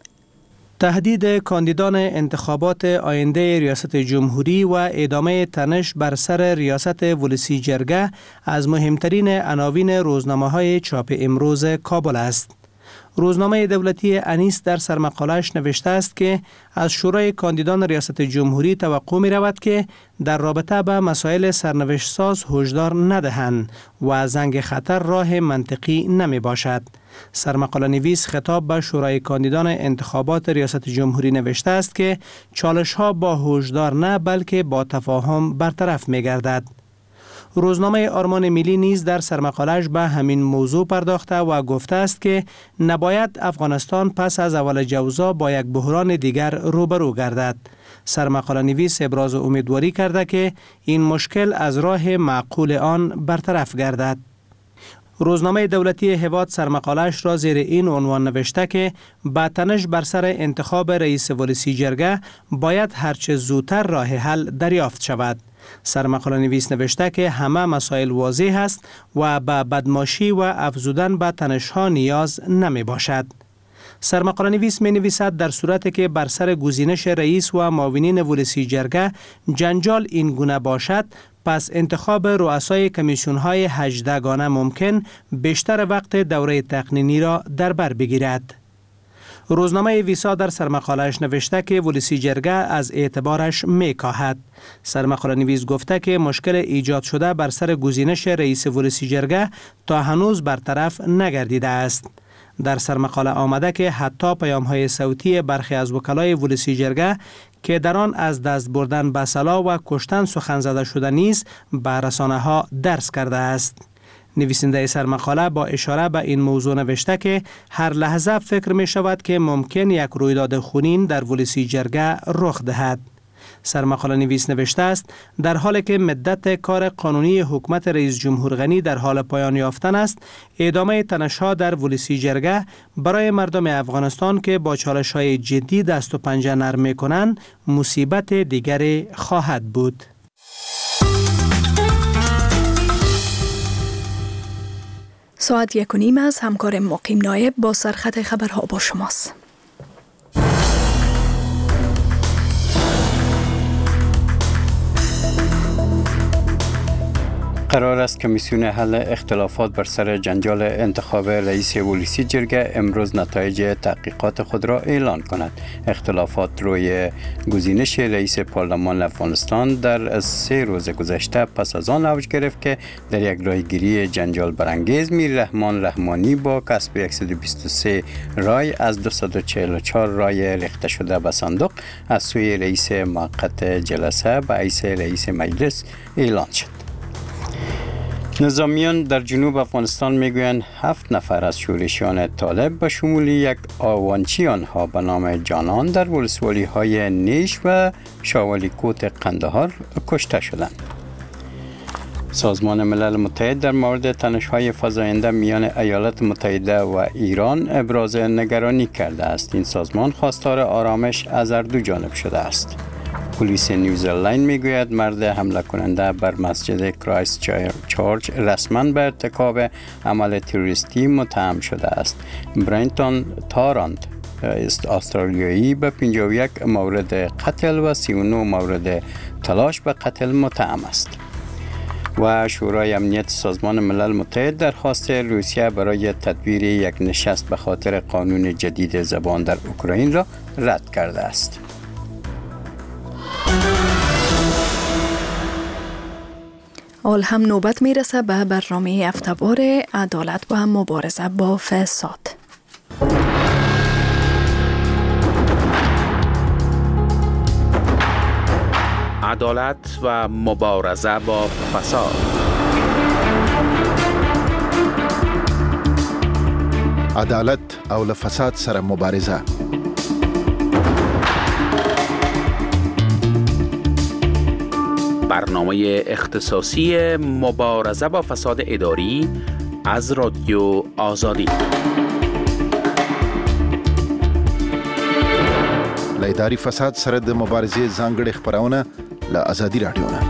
[SPEAKER 14] تهدید کاندیدان انتخابات آینده ریاست جمهوری و ادامه تنش بر سر ریاست ولسی جرگه از مهمترین عناوین روزنامه‌های چاپ امروز کابل است. روزنامه دولتی انیس در سرمقاله‌اش نوشته است که از شورای کاندیدان ریاست جمهوری توقع می رود که در رابطه به مسائل سرنوشت ساز هشدار ندهند و زنگ خطر راه منطقی نمی باشد. سرمقاله نویس خطاب به شورای کاندیدان انتخابات ریاست جمهوری نوشته است که چالش ها با هشدار نه بلکه با تفاهم برطرف می گردد. روزنامه آرمان ملی نیز در سرمقاله‌اش به همین موضوع پرداخته و گفته است که نباید افغانستان پس از اول جوزا با یک بحران دیگر روبرو گردد. سرمقاله نویس ابراز امیدواری کرده که این مشکل از راه معقول آن برطرف گردد. روزنامه دولتی هواد سرمقاله‌اش را زیر این عنوان نوشته که با تنش بر سر انتخاب رئیس ولسی جرگه باید هرچه زودتر راه حل دریافت شود. سرمقاله نویس نوشته که همه مسائل واضح است و به بدماشی و افزودن به تنش‌ها نیاز نمی باشد. سرمقاله نویس می نویسد در صورتی که بر سر گزینش رئیس و معاونین ولسی جرگه جنجال این گونه باشد، پس انتخاب رؤسای کمیسیون‌های 18 گانه ممکن بیشتر وقت دوره تقنینی را در بر بگیرد. روزنامه ویسا در سرمقاله‌اش نوشته که ولسی جرگه از اعتبارش می‌کاهد. سرمقاله نویس گفته که مشکل ایجاد شده بر سر گزینش رئیس ولسی جرگه تا هنوز برطرف نگردیده است. در سرمقاله آمده که حتی پیام‌های صوتی برخی از وکلای ولسی جرگه که در آن از دست بردن به سلاح و کشتن سخن زده شده نیز به رسانه‌ها درس کرده است. نویسنده سرمقاله با اشاره به این موضوع نوشته که هر لحظه فکر می شود که ممکن یک رویداد خونین در ولسی جرگه رخ دهد. سرمقاله نویس نوشته است در حالی که مدت کار قانونی حکومت رئیس جمهور غنی در حال پایان یافتن است، ادامه تنش‌ها در ولسی جرگه برای مردم افغانستان که با چالش‌های جدی دست و پنجه نرم می‌کنند مصیبت دیگری خواهد بود.
[SPEAKER 2] ساعت 1:30 از همکار مقیم نایب با سرخط خبرها با شماست.
[SPEAKER 3] قرار است کمیسیون حل اختلافات بر سر جنجال انتخاب رئیس ولسی جرگه امروز نتایج تحقیقات خود را اعلان کند. اختلافات روی گزینش رئیس پارلمان افغانستان در 3 روز گذشته پس از آن اوج گرفت که در یک راهگیری جنجال برانگیز میر رحمان رحمانی با کسب 123 رای از 244 رای ریخته شده به صندوق از سوی رئیس موقت جلسه به حیث رئیس مجلس اعلان شد. نظامیان در جنوب افغانستان میگویند 7 نفر از شورشیان طالب به شمول یک آوانچی آنها به نام جانان در ولسوالی های نیش و شاولی کوت قندهار کشته شدند. سازمان ملل متحد در مورد تنش‌های فزاینده میان ایالات متحده و ایران ابراز نگرانی کرده است. این سازمان خواستار آرامش از هر دو جانب شده است. پلیس نیوزلند میگوید مرد حمله کننده بر مسجد کرایست چارچ رسما به ارتکاب عمل تروریستی متهم شده است. برینتون تارانت استرالیایی به 51 مورد قتل و 39 مورد تلاش به قتل متهم است. و شورای امنیت سازمان ملل متحد درخواست روسیه برای تدبیر یک نشست به خاطر قانون جدید زبان در اوکراین را رد کرده است.
[SPEAKER 2] حال هم نوبت میرسه به برنامه هفته‌وار عدالت و مبارزه با فساد.
[SPEAKER 1] عدالت و مبارزه با فساد.
[SPEAKER 15] عدالت او له فساد سره مبارزه.
[SPEAKER 1] برنامه اختصاصی مبارزه با فساد اداری از رادیو آزادی.
[SPEAKER 15] له اداري فساد سره د مبارزې ځانګړي خبرونه له آزادي رادیو نه.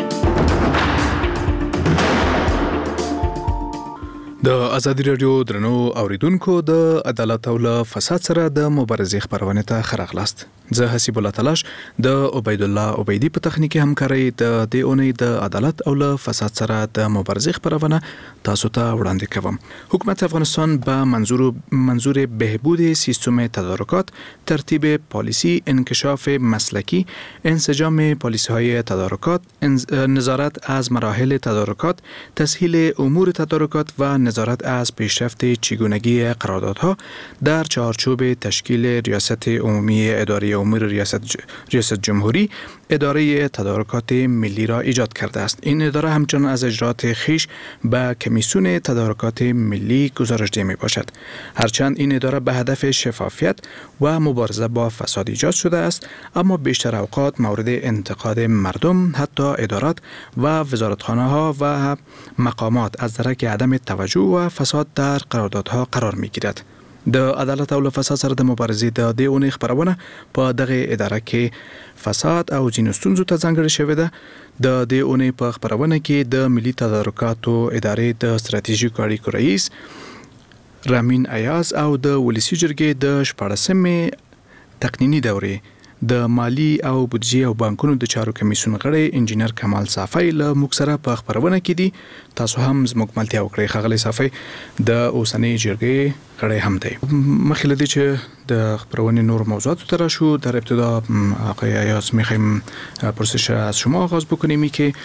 [SPEAKER 16] د آزادي رادیو درنو اوریدونکو د عدالت او له فساد سره د مبارزې خبرونه ته خراغلاست. زه حسیب الله تلاش د عبید الله عبیدی په تخنیکی همکاري د دې اونۍ د عدالت او له فساد سره د مبارزې خبرونه تاسو ته وړاندې کوم. حکومت افغانستان به منظور بهبود سیستم تدارکات، ترتیب پالیسی، انکشاف مسلکی، انسجام پالیسی‌های تدارکات، نظارت از مراحل تدارکات، تسهیل امور تدارکات و نظارت از پیشرفت چگونگی قراردادها در چارچوب تشکیل ریاست عمومی اداره امور ریاست جمهوری اداره تدارکات ملی را ایجاد کرده است. این اداره همچنان از اجرات خیش به کمیسیون تدارکات ملی گزارش ده می باشد. هرچند این اداره به هدف شفافیت و مبارزه با فساد ایجاد شده است، اما بیشتر اوقات مورد انتقاد مردم، حتی ادارات و وزارتخانه ها و مقامات از درک عدم توجه و فساد در قراردادها قرار می گیرد. د عدالت او فساد سره د مبارزې د دې اونۍ خبرونه په دغه اداره کې فساد او ځینو ستونزو ته ځانګړې شوې ده. د دې اونۍ په خبرونه کې د ملي تدارکاتو ادارې د ستراتیژیکو اړیکو رئیس رامین ایاز او د ولسی جرګې د 14مې تقنینی دورې د مالی او بودجه او بانکونو د چارو کمیسیون غړی انجینر کمال صافی له موږ سره په خبرونه کې دي. تاسو هم زموږ ملتیا وکړئ. ښاغلی صافی د اوسنۍ جرګې غړی هم دی. مخکې له دې چې د خبرونې نور موضوعاتو ته راشو، در ابتدا آقای ایاز میخوایم پرسش از شما آغاز بکنیم که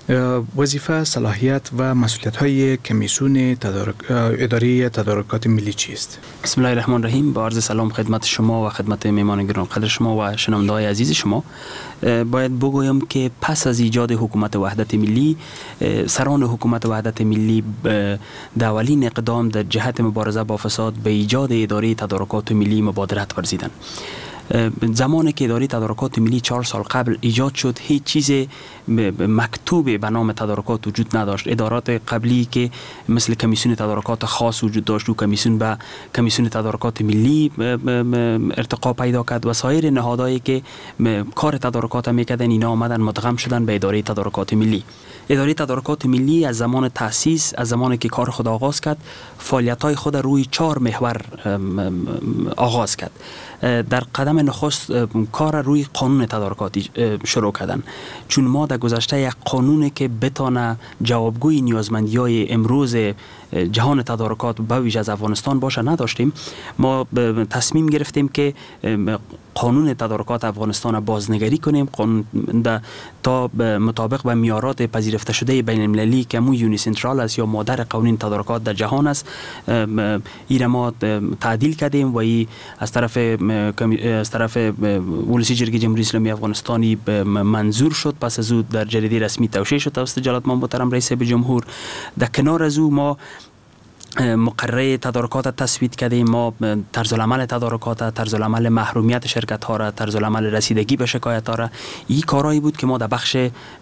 [SPEAKER 16] وظیفه، صلاحیت و مسئولیت‌های کمیسیون اداره تدارکات ملی چیست؟
[SPEAKER 17] بسم الله الرحمن الرحیم. با عرض سلام خدمت شما و خدمت میهمان گرانقدر شما و شنونده‌های عزیز شما. باید بگویم که پس از ایجاد حکومت وحدت ملی، سران حکومت وحدت ملی در اولین اقدام در جهت مبارزه با فساد به ایجاد اداره تدارکات ملی مبادرت ورزیدند. زمانی که اداره تدارکات ملی 4 سال قبل ایجاد شد، هیچ چیز مکتوب به نام تدارکات وجود نداشت. ادارات قبلی که مثل کمیسیون تدارکات خاص وجود داشت و کمیسیون تدارکات ملی ارتقا پیدا کرد و سایر نهادهایی که کار تدارکات میکردن اینا آمدن مدغم شدن به اداره تدارکات ملی. اداره تدارکات ملی از زمان تأسیس، از زمانی که کار خود آغاز کرد، فعالیت‌های خود روی 4 محور آغاز کرد. در قدم نخست کار روی قانون تدارکاتی شروع کردن، چون ما در گذشته یک قانونی که بتانه جوابگوی نیازمندی‌های امروز جهان تدارکات به ویژه از افغانستان باشه نداشتیم. ما تصمیم گرفتیم که قانون تدارکات افغانستان بازنگری کنیم، قانون تا مطابق به معیارات پذیرفته شده بین المللی که مو یونیسنترال است یا مادر قوانین تدارکات در جهان است، این ما تعدیل کردیم و ای از طرف ولسی جرگه جمهوری اسلامی افغانستانی منظور شد. پس از او در جریده رسمی توشیح شد توسط جلالت محترم رئیس جمهور. در کنار از او ما مقرره تدارکات تصویب کردیم. ما طرز العمل تدارکات، طرز العمل محرومیت شرکت ها را، طرز العمل رسیدگی به شکایت ها را، این کارهایی بود که ما در بخش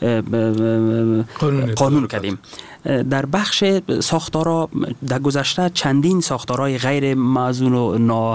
[SPEAKER 17] قانون کردیم. در بخش ساختارا در گذشته چندین ساختارهای غیر موزون و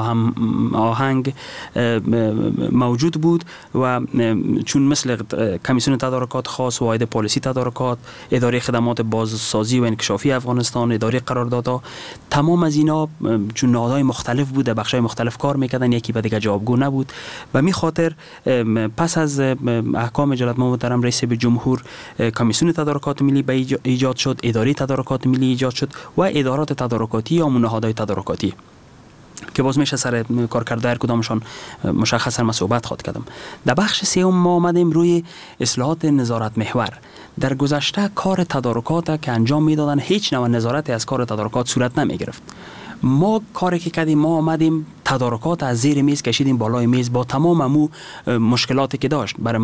[SPEAKER 17] ناهنگ موجود بود و چون مثل کمیسیون تدارکات خاص، واحد پالیسی تدارکات، اداره خدمات بازسازی و انکشافی افغانستان، اداره قراردادها، تمام از اینا چون نهادهای مختلف بود در بخش‌های مختلف کار میکردن، یکی به دیگه جوابگو نبود. و می خاطر پس از احکام جلالت محترم رئیس جمهور کمیسیون تدارکات ملی به ایجاد شد، اداره تدارکات ملی ایجاد شد و ادارات تدارکاتی یا نهادهای تدارکاتی که باز میشه سر کارکرد هر کدامشان مشخصا من صحبت خواهد کردم. در بخش سوم ما آمدیم روی اصلاحات نظارت محور. در گذشته کار تدارکات که انجام میدادن هیچ نوع نظارتی از کار تدارکات صورت نمی گرفت. ما کاری که کردیم، ما آمدیم تدارکات از زیر میز کشیدیم بالای میز با تمام امو مشکلاتی که داشت برای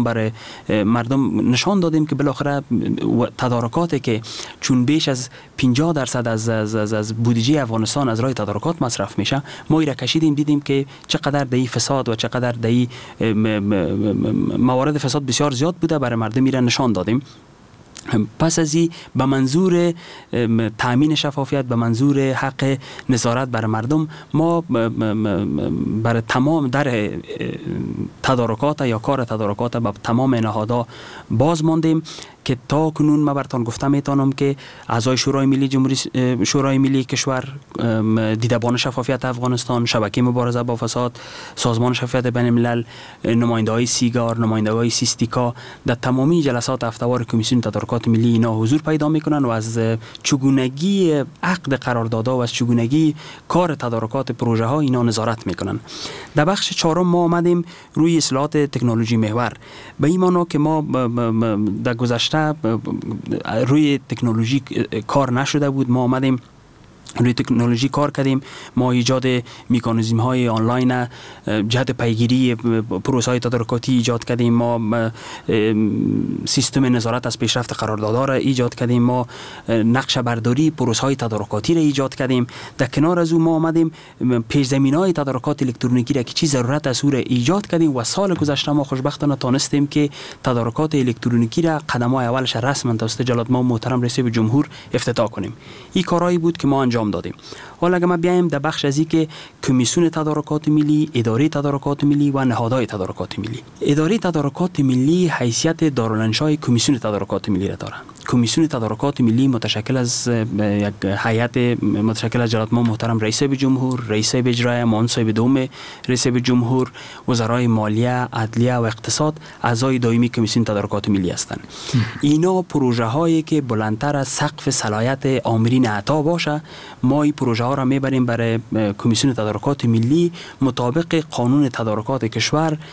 [SPEAKER 17] مردم نشان دادیم که بالاخره تدارکاتی که چون بیش از 50% از بودجه افغانستان از راه تدارکات مصرف میشه، ما ایرا کشیدیم دیدیم که چقدر دهی فساد و چقدر دهی موارد فساد بسیار زیاد بوده، برای مردم ایرا نشان دادیم. پس از این به منظور تأمین شفافیت، به منظور حق نظارت بر مردم، ما برای تمام در تدارکات یا کار تدارکات با تمام نهادها باز ماندیم که تا کنون ما براتون گفتم میتونم که اعضای شورای ملی کشور، دیدبان شفافیت افغانستان، شبکه مبارزه با فساد، سازمان شفافیت بین الملل، نماینده‌های سیگار، نماینده‌های سیستیکا در تمامی جلسات هفته‌وار کمیسیون تدارکات ملی اینا حضور پیدا میکنن و از چگونگی عقد قراردادها و از چگونگی کار تدارکات پروژه ها اینا نظارت میکنن. در بخش چهارم ما آمدیم روی اصلاحات تکنولوژی محور. به این معنی که ما در گذشته روی تکنولوژی کار نشده بود، ما آمدیم روی تکنولوژی کار کردیم. ما ایجاد مکانیزم های آنلاین جهت پیگیری پروسه های تدارکاتی ایجاد کردیم. ما سیستم نظارت از پیشرفت قراردادها را ایجاد کردیم. ما نقشه برداری پروسه های تدارکاتی را ایجاد کردیم. در کنار از او ما آمدیم پیش‌زمینه‌های تدارکات الکترونیکی را که چی ضرورت از او را ایجاد کردیم و سال گذشته ما خوشبختانه تانستیم که تدارکات الکترونیکی را قدم‌های اولش رسما توسط جلالت محترم رئیس جمهور افتتاح کنیم. این کارهایی بود که ما انجام دادیم. حالا اگه ما بیایم در بخش از این که کمیسیون تدارکات ملی، اداره تدارکات ملی و نهادهای تدارکات ملی. اداره تدارکات ملی حیثیت دارالانشای کمیسیون تدارکات ملی را دارند. کمیسیون تدارکات ملی متشکل از یک هیئت متشکل از جلالت محترم رئیس جمهور، رئیس اجرایی، معاون صاحب دوم رئیس جمهور، وزرای مالیه، عدلیه و اقتصاد اعضای دائمی کمیسیون تدارکات ملی هستند. اینا پروژه هایی که بلندتر از سقف صلاحیت آمرین عطا باشه، ما این پروژه ها را میبریم برای کمیسیون تدارکات ملی مطابق قانون تدارکات کشور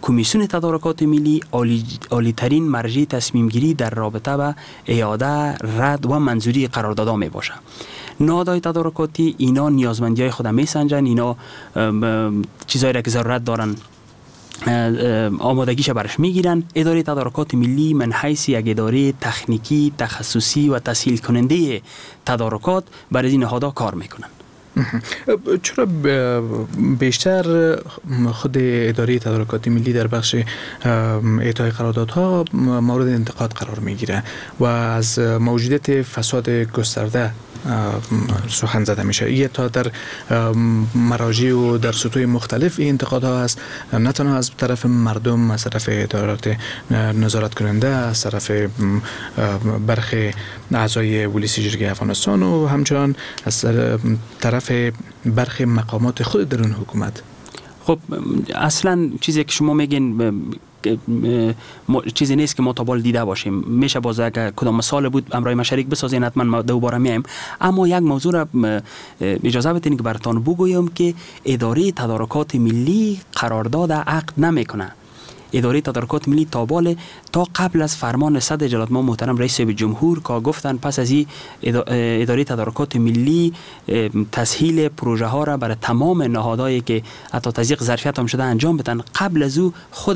[SPEAKER 17] کمیسیون تدارکات ملی عالی ترین مرجع تصمیم گیری در رابطه با اعاده، رد و منظوری قراردادها می باشه. نهادهای تدارکاتی اینا نیازمندی های خود می سنجن، اینا چیزایی را که ضرورت دارن آمادگیش برش میگیرن. اداره تدارکات ملی من حیث یک اداره تکنیکی، تخصصی و تسهیل کننده تدارکات برای این نهادها کار میکنن.
[SPEAKER 16] چرا بیشتر خود اداره تدارکات ملی در بخش اعطای قراردادها مورد انتقاد قرار میگیره و از موجودیت فساد گسترده سخن زده میشه؟ یه تا در مراجع و در سطوح مختلف این انتقادها هست، نه تنها از طرف مردم، از طرف ادارات نظارت کننده، از طرف برخی اعضای ولسی جرگه افغانستان و همچنان از طرف برخی مقامات خود درون حکومت.
[SPEAKER 17] خب اصلا چیزی که شما میگین چیزی نیست که ما تا بال دیده باشیم. میشه باز اگر کدام مثال بود امرای ما شریک بسازین، حتما دوباره میایم. اما یک موضوع را اجازه بدین که براتون بگویم که اداره تدارکات ملی قرارداد عقد نمیکنه. اداره تدارکات ملی تا قبل از فرمان صدر جلالت ما محترم رئیس جمهور که گفتن پس از این اداره تدارکات ملی تسهیل پروژه ها را برای تمام نهادهایی که حتی تزریق ظرفیت هم شده انجام بدن. قبل از او خود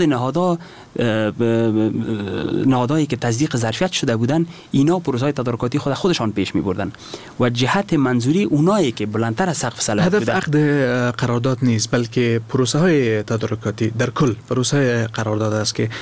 [SPEAKER 17] نهادهایی که تزریق ظرفیت شده بودن اینا پروژه های تدارکاتی خودشان پیش می بردن و جهت منظوری اونایی که بلندتر از سقف صلاحیت بودن.
[SPEAKER 16] هدف عقد قرارداد نیست، بلکه پروسه های تدارکاتی در کل پروسه قرارداد است که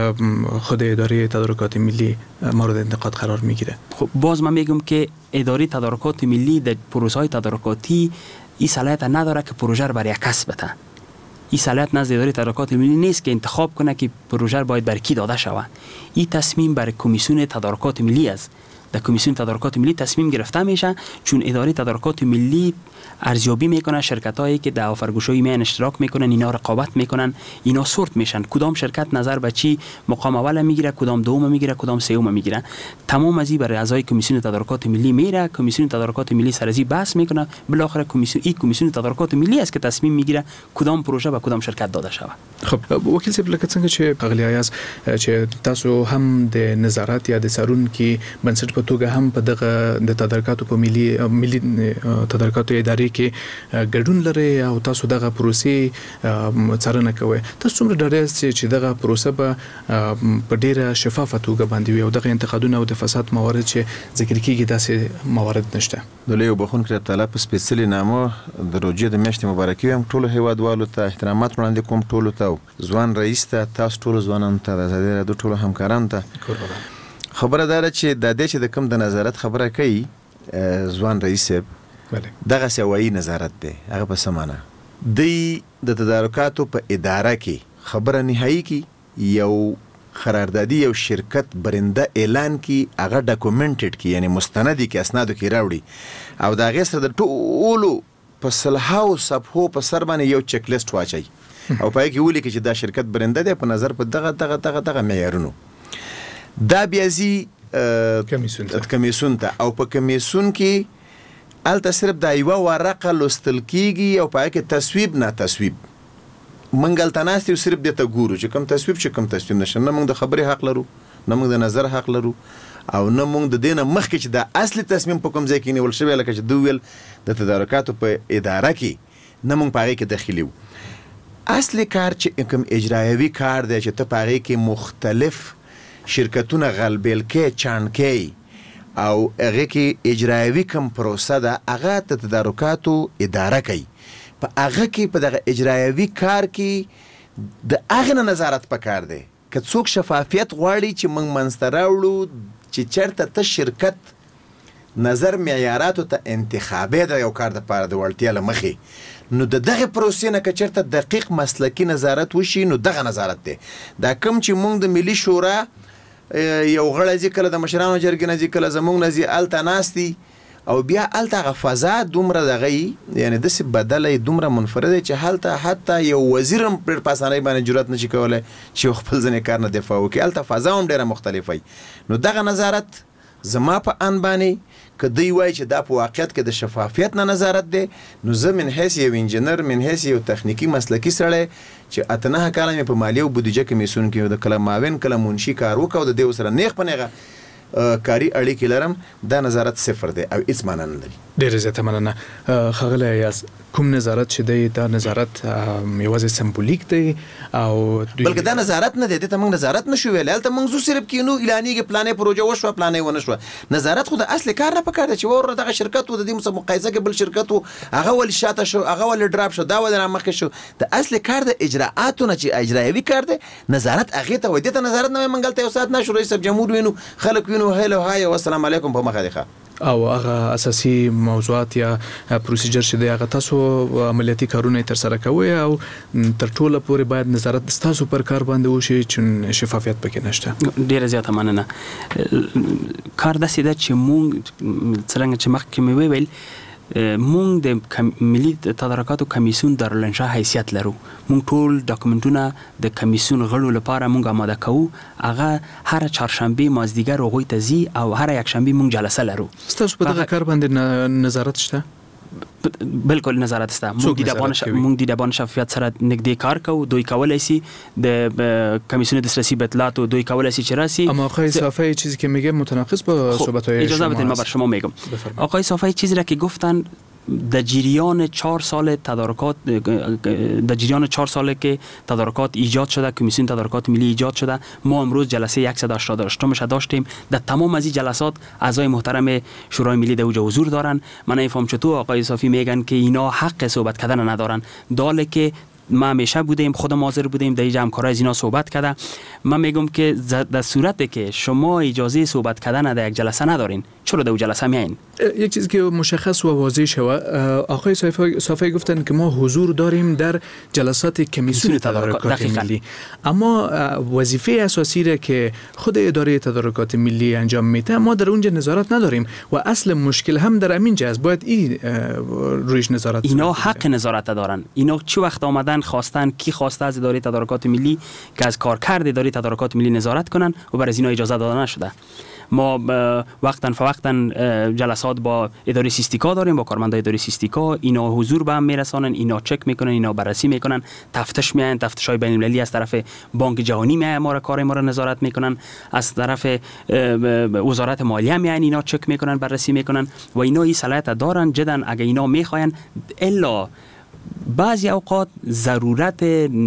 [SPEAKER 16] خود اداره تدارکات ملی مورد انتقاد قرار میگیره.
[SPEAKER 17] خب باز من میگم که اداره تدارکات ملی در پروسه های تدارکاتی این صلاحیت نداره که پروژه را برای کس بده. این صلاحیت نزد اداره تدارکات ملی نیست که انتخاب کنه که پروژه باید بر کی داده شود. این تصمیم بر کمیسیون تدارکات ملی است. در کمیسیون تدارکات ملی تصمیم گرفته میشه، چون اداره تدارکات ملی ارزیابی میکنه شرکت هایی که در آفرگوشی میان اشتراک میکنن، اینا رقابت میکنن، اینا سورت میشن کدام شرکت نظر به چی مقام اول میگیره، کدام دوم میگیره، کدام سوم میگیره. تمام از این برای اعضای کمیسیون تدارکات ملی میره. کمیسیون تدارکات ملی سر از این بحث میکنه، بالاخره کمیسیون تدارکات ملی است که تصمیم میگیره کدام پروژه به کدام شرکت داده شود.
[SPEAKER 16] خب وکیل صاحب، لکه څنګه چې غلیای است چې تاسو هم د نظارت یا د سرون کې بنسټ په توګه هم په دغه د تدارکاتو په ملي تدارکاتو ادارې کې ګډون لري او تاسو دغه پروسې څارنه کوئ. تاسو څومره ډاډه یاست چې دغه پروسه به په ډیره شفافه توګه باندې وي او دغه انتقادونه او د فساد موارد چې ذکر کیږي داسې موارد نشته؟
[SPEAKER 15] د لوی بخون کړه تعالی په سپیشلی نامو د روجې د میاشتې مبارکي هم ټول هیوادوالو ته احترامات وړاندې کوم، ټولو ته ځوان رئیس ته، تاسو ټول ځوانانو ته، د آزادۍ راډیو ټولو همکارانو ته خبره ده چې د دې چې د کوم د نظارت خبره کوي ځوان رئیس صاحب دغه سوایي نظارت دی. هغه په سمانه دی د تدارکاتو په اداره کې خبره نهایی کی یو قراردادي یو شرکت برنده اعلان کی، هغه ډاکومنټډ کی، یعنی مستندی کی، اسنادو کی راوړي او دا غیر سره د ټولو په صلاحو صفحو په سر باندې یو چک لیست واچي او پای کې ولي چې دا شرکت برنده دی په نظر په دغه معیارونو دا بیا زی کمیسیون ته او په کمیسیون کې الته صرف دا یو ورقه لوستل کیږي او پای کې تصویب نه تصویب منګل تناستي صرف د ته ګورو چې کوم تصویب چې کوم تصویب نشه، نه موږ د خبرې حق لرو، نه موږ د نظر حق لرو او نه موږ د دینه مخکې چې د اصلي تصمیم په کوم ځای کې نیول شوی لکه چې دویل د تدارکاتو په اداره کې نه موږ پاره کې داخلي وو. اصلي کار چې کوم اجرایوي کار دی چې ته پاره کې مختلف شرکتونه غلبیل کې چانکې او هغه کې اجرایوي کوم پروسه ده هغه ته تدارکاتو اداره کوي. په هغه کې په دغه اجرایوي کار کې د هغه نظارت پکار دی که څوک شفافیت غواړي چې موږ منځته راوړو چې چېرته ته شرکت نظر معیاراتو ته انتخابي د یو کار دپاره د وړتیا له مخې نو د دغه پروسې نه که چېرته دقیق مسلکي نظارت وشي نو دغه نظارت دی. دا کوم چې موږ د ملي شورا یو غړی ځي کله د مشرانو جرګې نه ځي کله زموږ نه ځي هلته ناست دي او بیا هلته هغه فضا دومره دغه یعنې داسې بدله دومره منفرده چې هلته حتی یو وزیر هم ډېر په اسانۍ باندې جرأت نشي کولی چې خپل ځینې کار نه دفاع وکړي. هلته فضا هم ډېره مختلفه وي. نو دغه نظارت زما په ان باندې که دوی وایي چې دا په واقعیت کې د شفافیت نه نظارت دی، نو زه من حیث یو انجینر، من حیث یو تخنیکی مسلکی سړی چې 8 کاله مې په مالیه او بودیجه کمیسیون کې د کله معاون کله منشي کار وکړ او د دې سره نیغ په نیغه کاری اړیکې لرم، دا نظارت صفر دی او هیڅ معنی نه لري.
[SPEAKER 16] ډېر زیاته مننه ښاغلی ایاز. کوم نظارت چې دی دا نظارت یوازې سمبولیک دی او
[SPEAKER 15] بلکې دا نظارت نه دی، دې ته موږ نظارت نشو ویلی. هلته موږ زو صرف کینو اعلانېږي پلانې پروژه وشوه پلانې ونه شوه. نظارت خو د اصل کار نه پکار دی چې وره دغه شرکت و د دې سره مقایسه کې بل شرکت و هغه ولې شاته شو، هغه ولې ډراپ شو، دا ولې رامخکې شو. د اصل کار د اجراءاتو نه چې اجرایوي کار دی نظارت هغې ته وایي. دې ته نظارت نه وایي. موږ هلته یو ساعت ناشو رئیس جمهور وینو، خلک وینو، هیلو های او السلام علیکم په مخه دی ښه.
[SPEAKER 16] او هغه اساسي موضوعات یا پروسیجر چې دی هغه تاسو عملیاتي کارونه تر سره کوئ او تر ټوله پورې باید نظارت ستاسو پر کار باندې وشي چې شفافیت پکې نشته.
[SPEAKER 17] ډیره زیاته مننه. کار داسې ده چې مونږ څرنګه چې مخکې مې وویل مونږ د ملي تدارکاتو کمیسیون دارالانشا حیثیت لرو. مونږ ټول ډاکومنټونه د کمیسیون غړو لپاره مونږ آماده کوو. هغه هر چهارشنبه مازدیګر هغوی ته ځي او هر یکشنبه مونږ جلسه لرو.
[SPEAKER 16] ستاسو په دغه کار باندې نظارت شته؟
[SPEAKER 17] بالکل نظارت شته. مونږ د دبان شفافیت سره نږدې کار کوو. دوی کولای شي د کمیسیون دسترسی به اطلاعات دوی کولای شي چې راسي.
[SPEAKER 16] اما آقای صافی چیزی که میگه متناقض با صحبت‌های شما.
[SPEAKER 17] اجازه بدید من بر شما میگم. آقای صافی چیزی را که گفتن در جریان 4 سال تدارکات، در جریان 4 ساله که تدارکات ایجاد شده، کمیسیون تدارکات ملی ایجاد شده، ما امروز جلسه 188 داشتیم. در تمام از این جلسات اعضای محترم شورای ملی در اوجا حضور دارن. من نمیفهم چطور آقای صافی میگن که اینا حق صحبت کردن ندارن، داله که ما همیشه بودیم، خودم حاضر بودیم در اینجا همکارای از اینا صحبت کرده. من میگم که در صورتی که شما اجازه صحبت کردن در یک جلسه ندارین، چرا در جلسه میایین؟
[SPEAKER 16] یک چیزی که مشخص و واضح شود، آقای صافی گفتن که ما حضور داریم در جلسات کمیسیون تدارکات ملی، اما وظیفه اساسی را که خود اداره تدارکات ملی انجام میده ما در اونجا نظارت نداریم و اصل مشکل هم در همین جاست. باید این رویش نظارت.
[SPEAKER 17] اینا حق نظارت دارن. اینا چه وقت آمدن خواستن، کی خواسته از اداره تدارکات ملی که از کارکرد اداره تدارکات ملی نظارت کنن و برای اینا اجازه داده نشده. ما وقتا فوقتا جلسات با اداره سیستیکا داریم، با کارمندای اداره سیستیکا. اینا حضور به هم میرسانن، اینا چک میکنن، اینا بررسی میکنن، تفتش میان، تفتشای بین المللی از طرف بانک جهانی میان ما را کار ما را نظارت میکنن، از طرف وزارت مالیه میان اینا چک میکنن، بررسی میکنن و اینا این صلاحیت دارن. جدا اگه اینا میخواین الا بعضی اوقات ضرورت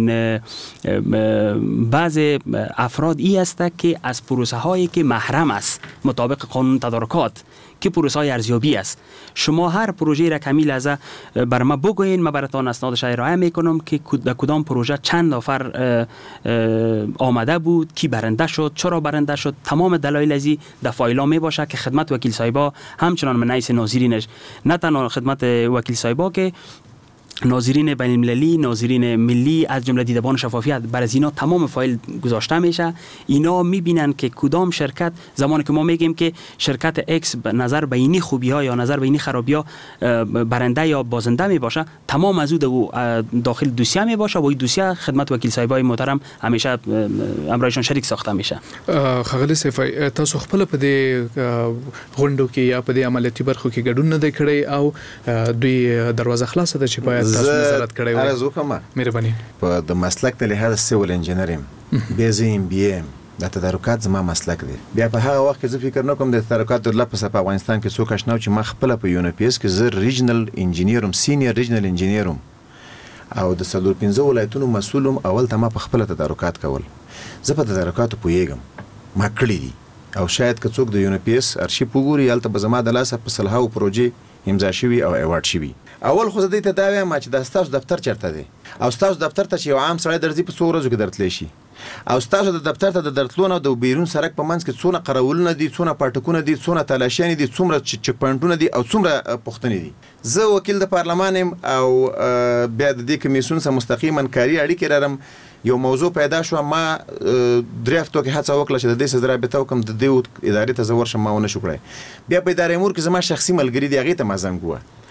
[SPEAKER 17] بعض افراد ای است که از پروسه هایی که محرم است مطابق قانون تدارکات که پروسه های ارزیابی است، شما هر پروژه را کمیل از بر ما بگوین، ما براتون اسنادش ارائه میکنم که در کدام پروژه چند نفر آمده بود، کی برنده شد، چرا برنده شد، تمام دلایل ازی در فایلا می باشه که خدمت وکیل صاحبا همچنان من رئیس ناظرینش، نه تنها خدمت وکیل صاحبا که ناظرین بین المللی، ناظرین ملی از جمله دیدبان شفافیت بر از اینا تمام فایل گذاشته میشه. اینا میبینن که کدام شرکت، زمانی که ما میگیم که شرکت اکس نظر به اینی خوبی ها یا نظر به اینی خرابی ها برنده یا بازنده می باشه، تمام از او داخل دوسیه می باشه و این دوسیه خدمت وکیل صاحبای محترم همیشه امرایشان شریک ساخته میشه.
[SPEAKER 16] ښاغلی صافی، تاسو خپل په دې غونډو کې یا په دې عملیاتي برخو کې ګډون نه دی کړی او دوی دروازه خلاصه ده چې باید تاسو نظارت کړی وای؟
[SPEAKER 15] عرض وکړم
[SPEAKER 16] مهرباني.
[SPEAKER 15] په د مسلک د لحاظ سیول انجینریم بیا زه ام بی ام د تدارکات زما مسلک دی. بیا په هغه وخت کې زه فکر نه کوم د تدارکات د لپاره په افغانستان کې څوک آشنا چې ما خپل په یو پی اس کې زه ریجنل انجینیرم، سینیئر ریجنل انجینیرم او د 15 ولایتونو مسؤلم. اول ته ما په خپل تدارکات کول، زه په تدارکاتو پوهیږم، ما کړی دي او شاید که څوک د یو پی اس ارشیف وګوري هلته به زما د لاسه په سلهاو پروژې امضا شوي او ایوارډ شوي. اول خو زه دې ته دا وایم چې دا ستاسو دفتر چېرته دی او ستاسو دفتر ته چې یو عام سړی درځي په څو ورځو کې درتلی شي او ستاسو د دفتر ته د درتلو نه د بیرون سړک په منځ کې څونه قراولونه دي، څونه پاټکونه دي، څونه تلاشیانې دي، څومره چک پوینټونه دي او څومره پوښتنې دي. زه وکیل د پارلمان یم او بیا د دې کمیسیون سره مستقیما کاري اړیکې لرم. یو موضوع پیدا شو، ما 3 هفتو کې هڅه وکړه چې د دې سره رابطه وکړم، د دې ادارې ته زه ورشم، ما ونه شو کړی. بیا په ادارې امور کې زما شخصي ملګري دي، هغې ته ما زنګ ووه.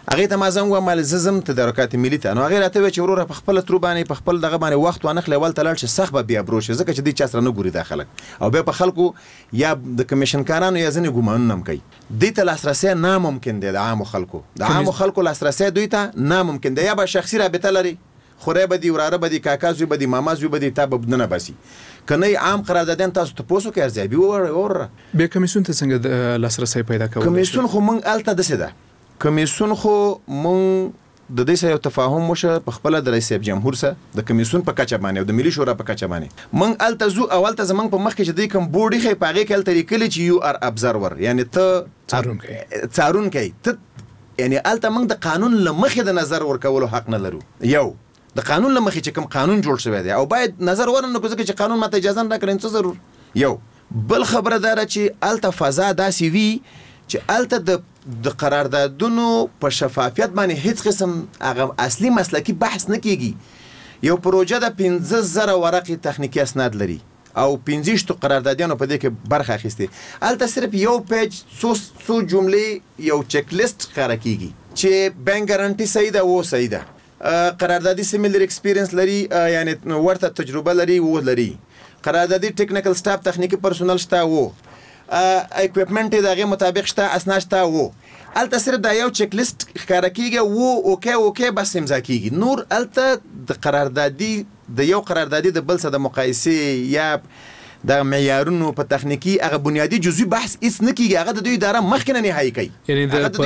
[SPEAKER 15] هغه ته ما زنګ ومال زم تدارکات ملي ته نو هغه راته وی چې وروره په خپل تر باندې په خپل دغه باندې وخت ونه خلې ول تلل چې سخت به بیا بروش ځکه چې د چا سره نه ګوري داخله او بیا په خلکو یا د کمیشن کارانو یا ځنې ګمان نم کوي د ته لاسرسي ناممکن دی د عام خلکو لاسرسي دوی ته ناممکن دی یا به شخصي رابطه لري خوره بدی وراره بدی کاکازوی بدی مامازوی بدی تا به نه باسي کنه عام قراردادیان تاسو ته پوسو کې ارزیابي اور
[SPEAKER 16] به کمیسیون ته څنګه لاسرسي پیدا کوي
[SPEAKER 15] کمیسیون خو مونږ الته دسه ده کمیسیون خو مونږ د دې سره تفاهم وشه په خپل د رئیس جمهور سره د کمیسیون په کچه باندې او د ملي شورا په کچه باندې مونږ الته زو اول ته زمنګ په مخ کې چې د کوم بورډي خې پاغه کې الته لیکل چې یو ار ابزرور یعنی ته څارون کوي ته یعنی الته مونږ د قانون لمخې د نظر ورکولو حق نه لرو یو د قانون لمخې چې کوم قانون جوړ شوی دی او باید نظر ورنه کوځي چې قانون ماته اجازه نه کړي څه ضرور یو بل خبره دار چې الته فضا داسي وی چې الته د قراردادونو په شفافیت باندې هیڅ قسم هغه اصلي مسلکی بحث نه کیږي یو پروژه د 15000 ورقې تخنیکی اسناد لري او 15 قراردادیانو په دې کې برخه اخیسته الته صرف یو پیج څو جملې یو چک لیست ښکاره کیږي چې بانک ګارانټي صحیح ده و صحیح ده قراردادي سیمیلر ایکسپیرینس لري یعنی ورته تجربه لري و لري قراردادي ټیکنیکل سټاف تخنیکی پرسونل شته و اکوپمنټ دغه مطابق شته اسناد شته و الته صرف دا یو چک لیست ښکاره کیږي و اوکې بس امضا کیږي نور الته د قراردادي د یو قراردادي د بل سره د مقایسه یا د معیارونو په تخنیکی هغه بنیادی جزئی بحث هیڅ نه کیږي هغه د دوی اداره مخکنه نهایی کوي
[SPEAKER 16] یعنی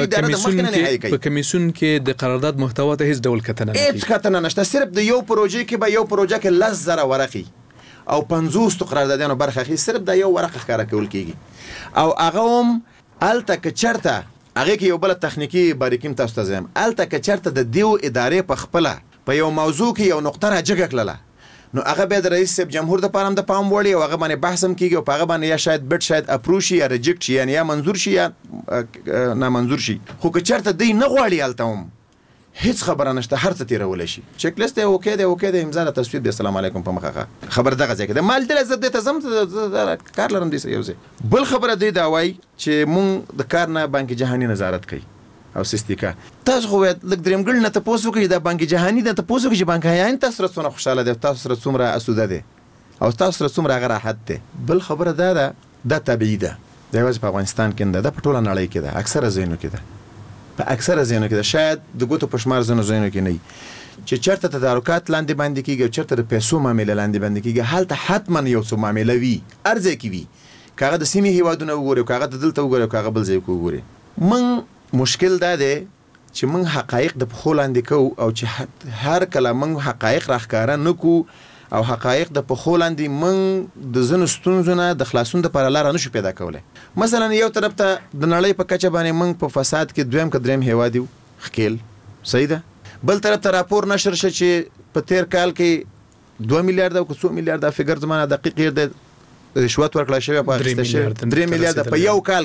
[SPEAKER 16] په کمیسیون کې د قرارداد محتوا ته هیڅ ډول کتنه نه
[SPEAKER 15] هیڅ کتنه نشته صرف د یو پروژې کې به یو پروژه کې 10000 ورقې او 50 قراردادیانو برخه اخی صرف د یو ورقه ښکاره کول کیږي او هغه هم الته که چرته هغه کې یو بل تخنیکی باریکیم تاسو ته زم الته که چرته د دیو ادارې په خپل په یو موضوع کې یو نقطه راجګه کړله نو هغه به د رئیس جمهور د پاره د پام وړي او هغه باندې بحث هم کیږي او هغه باندې یا شاید بټ شاید اپروش شي یا ریجکټ شي یعنی یا منظور شي یا نامنظور شي خو که چرته دی نه غواړي الته هم هیڅ خبره نشته هر څه تیرول شي چک لیست اوکې د امضا تصویر د السلام علیکم په مخه خبر دغه ځای کې د مال دل عزت ته زم کار لرم دي یو ځای بل خبره دی دا وای چې مونږ د کار نه بانک جهانی نظارت کوي او سیستیکا تاسو خو لک دریم ګل نه تاسو کې د بانک جهانی د تاسو کې چې بانک هیان تاسو سره خوشاله دي تاسو سره څومره اسوده دي او تاسو سره څومره راحت دي بل خبره ده د تبعیده د واځ په افغانستان کې د ټوله نړۍ کې ده اکثره زینو کې ده په اکثره زینو کې ده شاید د ګوتو پښمار زینو کې نه چې چرته تدارکات لاندې باندې کیږي چرته د پیسو معاملې لاندې باندې کیږي حالت حتما یو څه معاملې وي ارزه کی وي کاغه د سیمې هیوادونه وګوري کاغه د دلته وګوري کاغه بل ځای وګوري من مشکل دا دی چې موږ حقایق د پخو لاندې کوو او چې هر کله موږ حقایق راښکاره نه کوو او حقایق د پخو لاندې موږ د ځینو ستونزو نه د خلاصون دپاره لاره نشو پیدا کولی مثلا یو طرف ته د نړۍ په کچه باندې موږ په فساد کې دویم که دریم هیواد یو ښکیل صحیح ده بل طرف ته راپور نشر شه چې په تیر کال کې 2 میلیارده او که 100 میلیارده فګر زمانه دقیق دی رشوت ورکړل شوی په اخیسته شوی 3 میلیارده په یو کال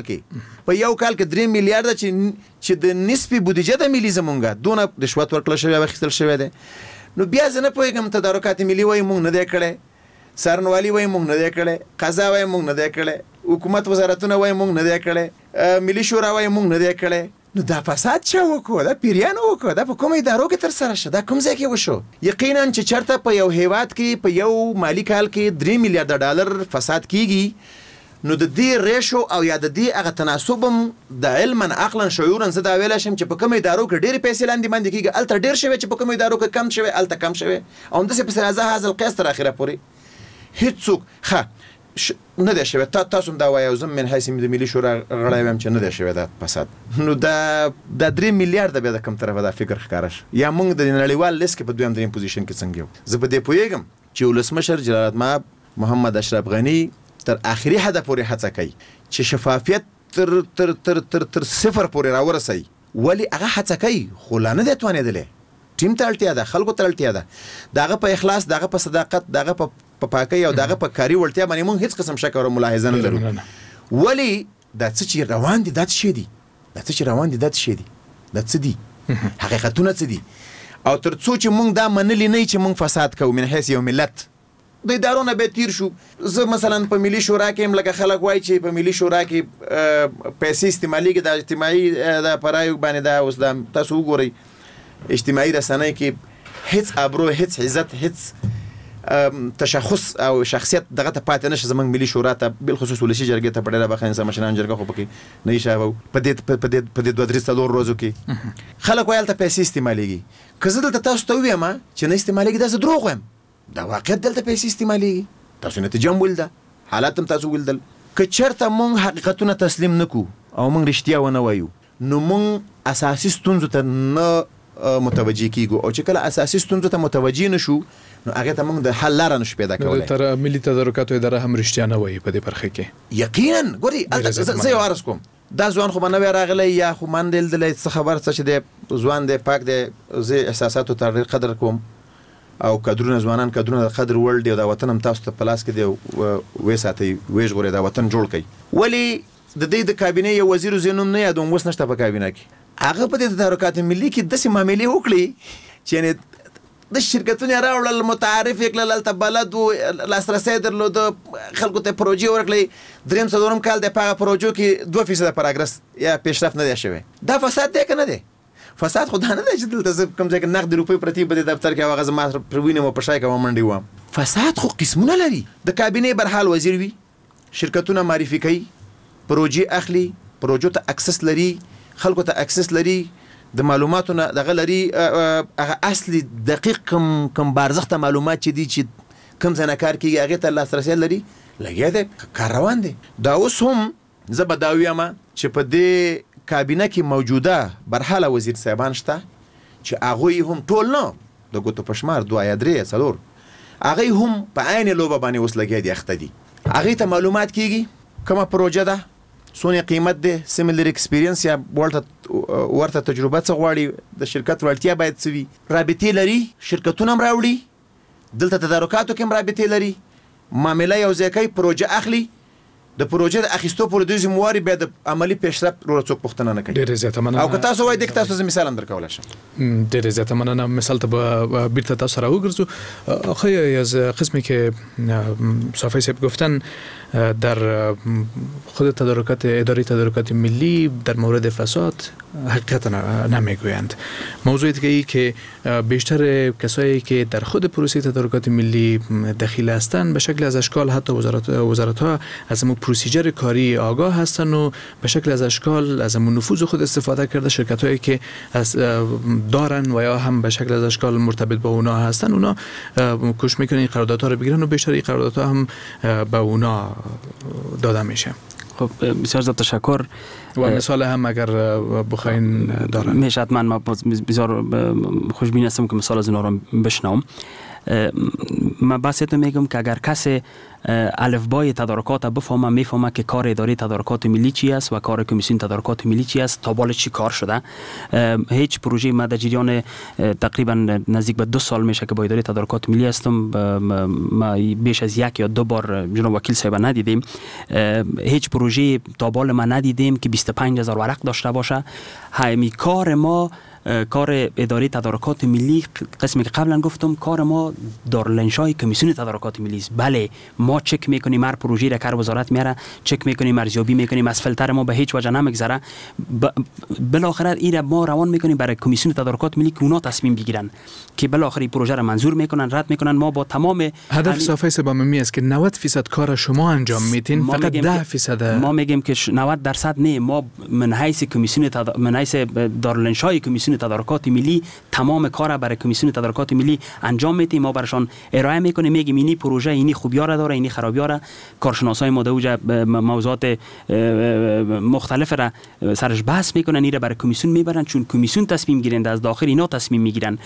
[SPEAKER 15] کې 3 میلیارده چې د نسبی بودیجه د ملي زمونږه دونه رشوت ورکړل شوی او اخیستل شوی دی نو بیا زه نه پوهېږم تدارکات ملي وایي مونږ نه دی کړی څارنوالي وایي مونږ نه دی کړی قضا وایي مونږ نه دی کړی حکومت وزارتونه وایي مونږ نه دی کړی ملي شورا وایي مونږ نه دی کړی نو دا فساد چا وکړو دا پیریانو وکړو دا په کومه ادارو کې تر سره شو دا کوم ځای کې وشو یقینا چې چرته په یو هیواد کې په یو مالی کال کې 3 میلیارډ ډالر فساد کیږي نو د دې ریشو او یا د دې هغه تناسبم د علما عقلا شعورا زه دا ویل شم چې په کومه ادارو کې ډېر پیسې لاندې باندې کیږي الته ډېر شوی چې په کومه ادارو کې کم شوی الته کم شوی او همداسې په سرازه هاذ القیاس تر اخره پورې هیڅوک نه دی شوی تاسو هم دا وایو زم من حیث د ملي شورا غړی ویم چې نه دی شوی دا فساد نو دا 3 میلیارده بیا د کوم طرفه دا فکر ښکاره شو یا موږ د نړیوال لیست کې په دویم دریم پوزیشن کې څنګه یو زه په دې پوهېږم چې ولسمشر جلال المآب محمد اشرف غني تر آخري حده پورې هڅه کوي چې شفافیت تر صفر پورې راورسوي ولې هغه هڅه کوي خو لا نه دی توانېدلی ټیم ته اړتیا ده خلکو ته اړتیا ده دغه په اخلاص دغه په صداقت دغه په پاکۍ او دغه په کاري وړتیا باندې موږ هیڅ قسم شک او ملاحظه نه لرو ولی دا څه چې روان دي دا څه دي حقیقتونه څه دي او تر څو چې موږ دا منلي نه چې موږ فساد کوو من حیث یو ملت د ادارو نه به تیر شو. زه مثلا په ملي شورا کې لکه خلک وایي چې په ملي شورا کې پیسې استعمالېږي د اجتماعي د پرایو باندې دا اوس د تاسو وګورئ اجتماعي رسنۍ کې هیڅ ابرو هیڅ عزت هیڅ تشخص او شخصیت دغه ته پاتې نشه. زمونږ ملي شورا ته بالخصوص ولسي جرګې ته په ډېره بخښنه انسان مشران جرګه خو پکې نه ایښاوه په دې 2-3 ورځو کې خلک وایي هلته پیسې استعمالېږي. که زه دلته تاسو ته ووایم چې نه استعمالېږي دا زه دروغ وایم. دا واقعیت دلته پیسې استعمالېږي. تاسو نتیجه هم ولیده، حالات هم تاسو ولیدل. که چېرته مونږ حقیقتونه تسلیم نه کړو او مونږ رښتیا ونه وایو نو مونږ اساسي ستونزو ته نه متوجه کیږو او چې کله اساسي ستونزو ته متوجه نشو نو هغه ته موږ د حل لار نشو پیدا کولای.
[SPEAKER 16] تر ملي تدارکاتو اداره هم رښتیا نه وایي په دې برخه کې.
[SPEAKER 15] یقینا ګوري زه یو عرض کوم دا ځوان خو باندې راغلی یا خو من دل څه خبر څه چې د ځوان د پاک د زه احساساتو تر قدر کوم او کډرونه ځوانان کډرونه د قدر ورل دی دا وطن هم تاسو ته پلاس کې دی وې ساتي وېژ غوړي دا وطن جوړ کړي. ولی د دې د کابینه یو وزیر زینوم نه یادوم وس نشته په کابینه کې هغه په دې تدارکات ملي کې داسې معاملې وکړي چې د شرکتونو راوړل متعارف کړل الته بلد او لاسرسي درلود خلکو ته پروژې ورکړي. دریم څلورم کال د پاغه پروژو کې 2% پروګرس یا پیشرفت نه دی شوی. دا فساد دی کنه دی؟ فساد خو دا نه دی چې دلته کوم ځای کې نقد روپۍ پرتی په دفتر کې هغه زما پروینه مو پښای کوم منډي و. فساد خو قسمونه لري. د کابینه برحال وزیر وي شرکتونه معرفي کوي پروژې اخلي پروژو ته اکسس لري خلکو ته اکسس لري د معلوماتو نه دغه لري هغه اصلي دقیق کم بارزخته معلومات چې دي چې کم ځنه کار کیږي هغه ته لاسرسي لري لګیا دی کار روان دی. دا اوس هم زه به دا وایم چې په دې کابینه کې موجوده برحاله وزیر صاحبان شته چې هغه هم ټول نه د ګوتو پشمار 2 یا 3 یا 4 هغه هم په عین لوبه باندې اوس لګیا دي اخته دي. هغه ته معلومات کیږي کومه پروژه ده سونه قیمت ده سیملر ایکسپیرینس یا ورته تجربه څه غواړي د شرکت ولټیا باید څه وي رابطې لري شرکتونه هم راوړي دلته تدارکاتو کې هم رابطې لري معامله یو ځای کوي پروژه اخلي د پروژې د اخیستو پر دوی زمواري به د عملی پیشرفت لپاره څوک پوښتنه نه کوي.
[SPEAKER 16] ډېر زیاته مننه.
[SPEAKER 15] او که تاسو وایي دغه تاسو مثال هم درکول شم.
[SPEAKER 16] ډېر زیاته مننه. مثال ته بیرته تاسو راوګرځو. آخه از قسمی که صافی صاحب گفتن در خود تدارکات اداره تدارکات ملی در مورد فساد حقیقت نمیگویند. موضوعی دیگه که بیشتر کسایی که در خود پروسه تدارکات ملی دخیل هستند به شکل از اشکال حتی وزارت ها از همون پروسیجر کاری آگاه هستند و به شکل از اشکال از همون نفوذ خود استفاده کرده شرکت هایی که دارن و یا هم به شکل از اشکال مرتبط با اونا هستند اونا کوشش میکنن این قراردادها رو بگیرن و بیشتر این قراردادها هم به اونا داده میشه.
[SPEAKER 17] خب بسیار زیاد تشکر.
[SPEAKER 16] و مثال هم اگر بخواین دارن
[SPEAKER 17] میشه حتما ما بسیار خوشبین هستم که مثال از اونا رو بشنوم. من بحثتون میگم که اگر کسی الفبای تدارکات بفهمه میفهمه که کار اداره تدارکات ملی چی است و کار کمیسیون تدارکات ملی چی است تا بال چی کار شده. هیچ پروژه ما در جریان تقریبا نزدیک به 2 سال میشه که با اداره تدارکات ملی هستم ما بیش از 1 یا 2 بار جناب وکیل صاحب ندیدیم. هیچ پروژه تا بال ما ندیدیم که 25000 ورق داشته باشه. همین کار ما کار اداره تدارکات ملی قسمی که قبلا گفتم کار ما دارالانشای کمیسیون تدارکات ملی است. بله ما چک میکنیم هر پروژه را کار وزارت میاره چک میکنیم ارزیابی میکنیم از فلتر ما به هیچ وجه نمیگذره بالاخره این ما روان میکنیم برای کمیسیون تدارکات ملی که اونا تصمیم بگیرن که بالاخره پروژه را منظور میکنن رد میکنن. ما با تمام
[SPEAKER 16] هدف صافی صبامی است که 90% کار شما انجام میدین فقط 10%
[SPEAKER 17] ما میگیم که 90% نه ما من حیث کمیسیون من حیث دارالانشای کمیسیون تدارکات ملی تمام کار برای کمیسیون تدارکات ملی انجام میدیم. ما براشون ارائه میکنیم میگیم اینی پروژه اینی خوبی‌ها را داره اینی خرابی‌ها را کارشناسای ما دوجا موضوعات مختلف را سرش بحث میکنن این را برای کمیسیون میبرن چون کمیسیون تصمیم گیرنده از داخل اینا تصمیم میگیرن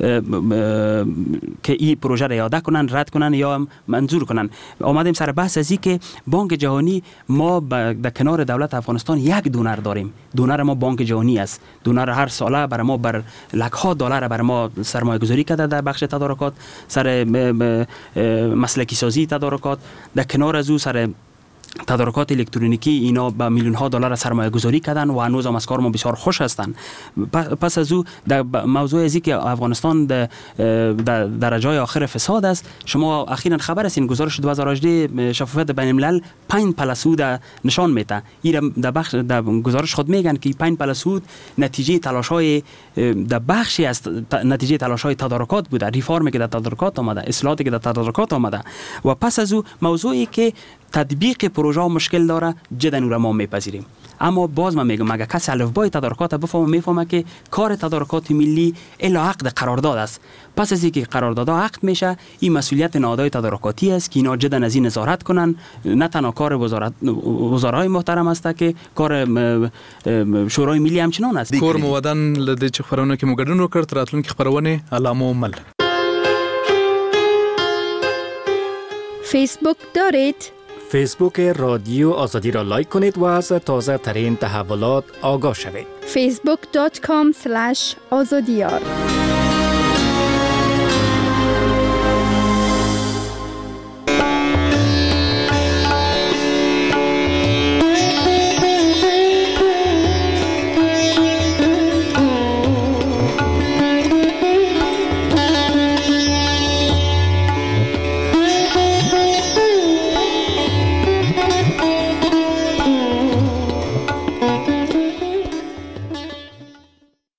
[SPEAKER 17] که این پروژه را اعاده کنن رد کنن یا منظور کنن. آمدیم سر بحث از این که بانک جهانی ما در کنار دولت افغانستان یک دونر داریم. دونر ما بانک جهانی است. دونر هر ساله برای ما بر لک‌ها دلار برای ما سرمایه گذاری کرده در بخش تدارکات سر مسلکی سازی تدارکات. در کنار از او سر تدارکات الکترونیکی اینا به میلیون ها دلار سرمایه گذاری کردن و هنوز هم از کار ما بسیار خوش هستند. پس از او در موضوع ازی که افغانستان در درجه آخر فساد است، شما اخیراً خبر هستین گزارش 2018 شفافیت بین الملل 5 پلسود نشان میده. این در گزارش خود میگن که 5 پلسود نتیجه تلاش‌های در بخشی از نتیجه تلاش‌های تدارکات بوده، ریفرمی که در تدارکات آمده، اصلاحاتی که در تدارکات آمده. و پس از او موضوعی که تطبیق پروژه مشکل داره جدا او را ما میپذیریم. اما باز من میگم اگر کسی الفبای تدارکات میفهمه که کار تدارکات ملی الا عقد قرارداد است. پس از اینکه قراردادها عقد میشه، این مسئولیت نهادهای تدارکاتی است که اینا جدا از این نظارت کنن. نه تنها کار وزرای محترم است که کار شورای ملی همچنان است.
[SPEAKER 16] کور مودن لدی چې خبرونه کې موګدن وکړ راتلونکي خبرونه علامه عمل.
[SPEAKER 18] فیسبوک دارید؟
[SPEAKER 19] فیسبوک رادیو آزادی را لایک کنید و از تازه ترین تحولات آگاه شوید.
[SPEAKER 18] facebook.com/azadiyar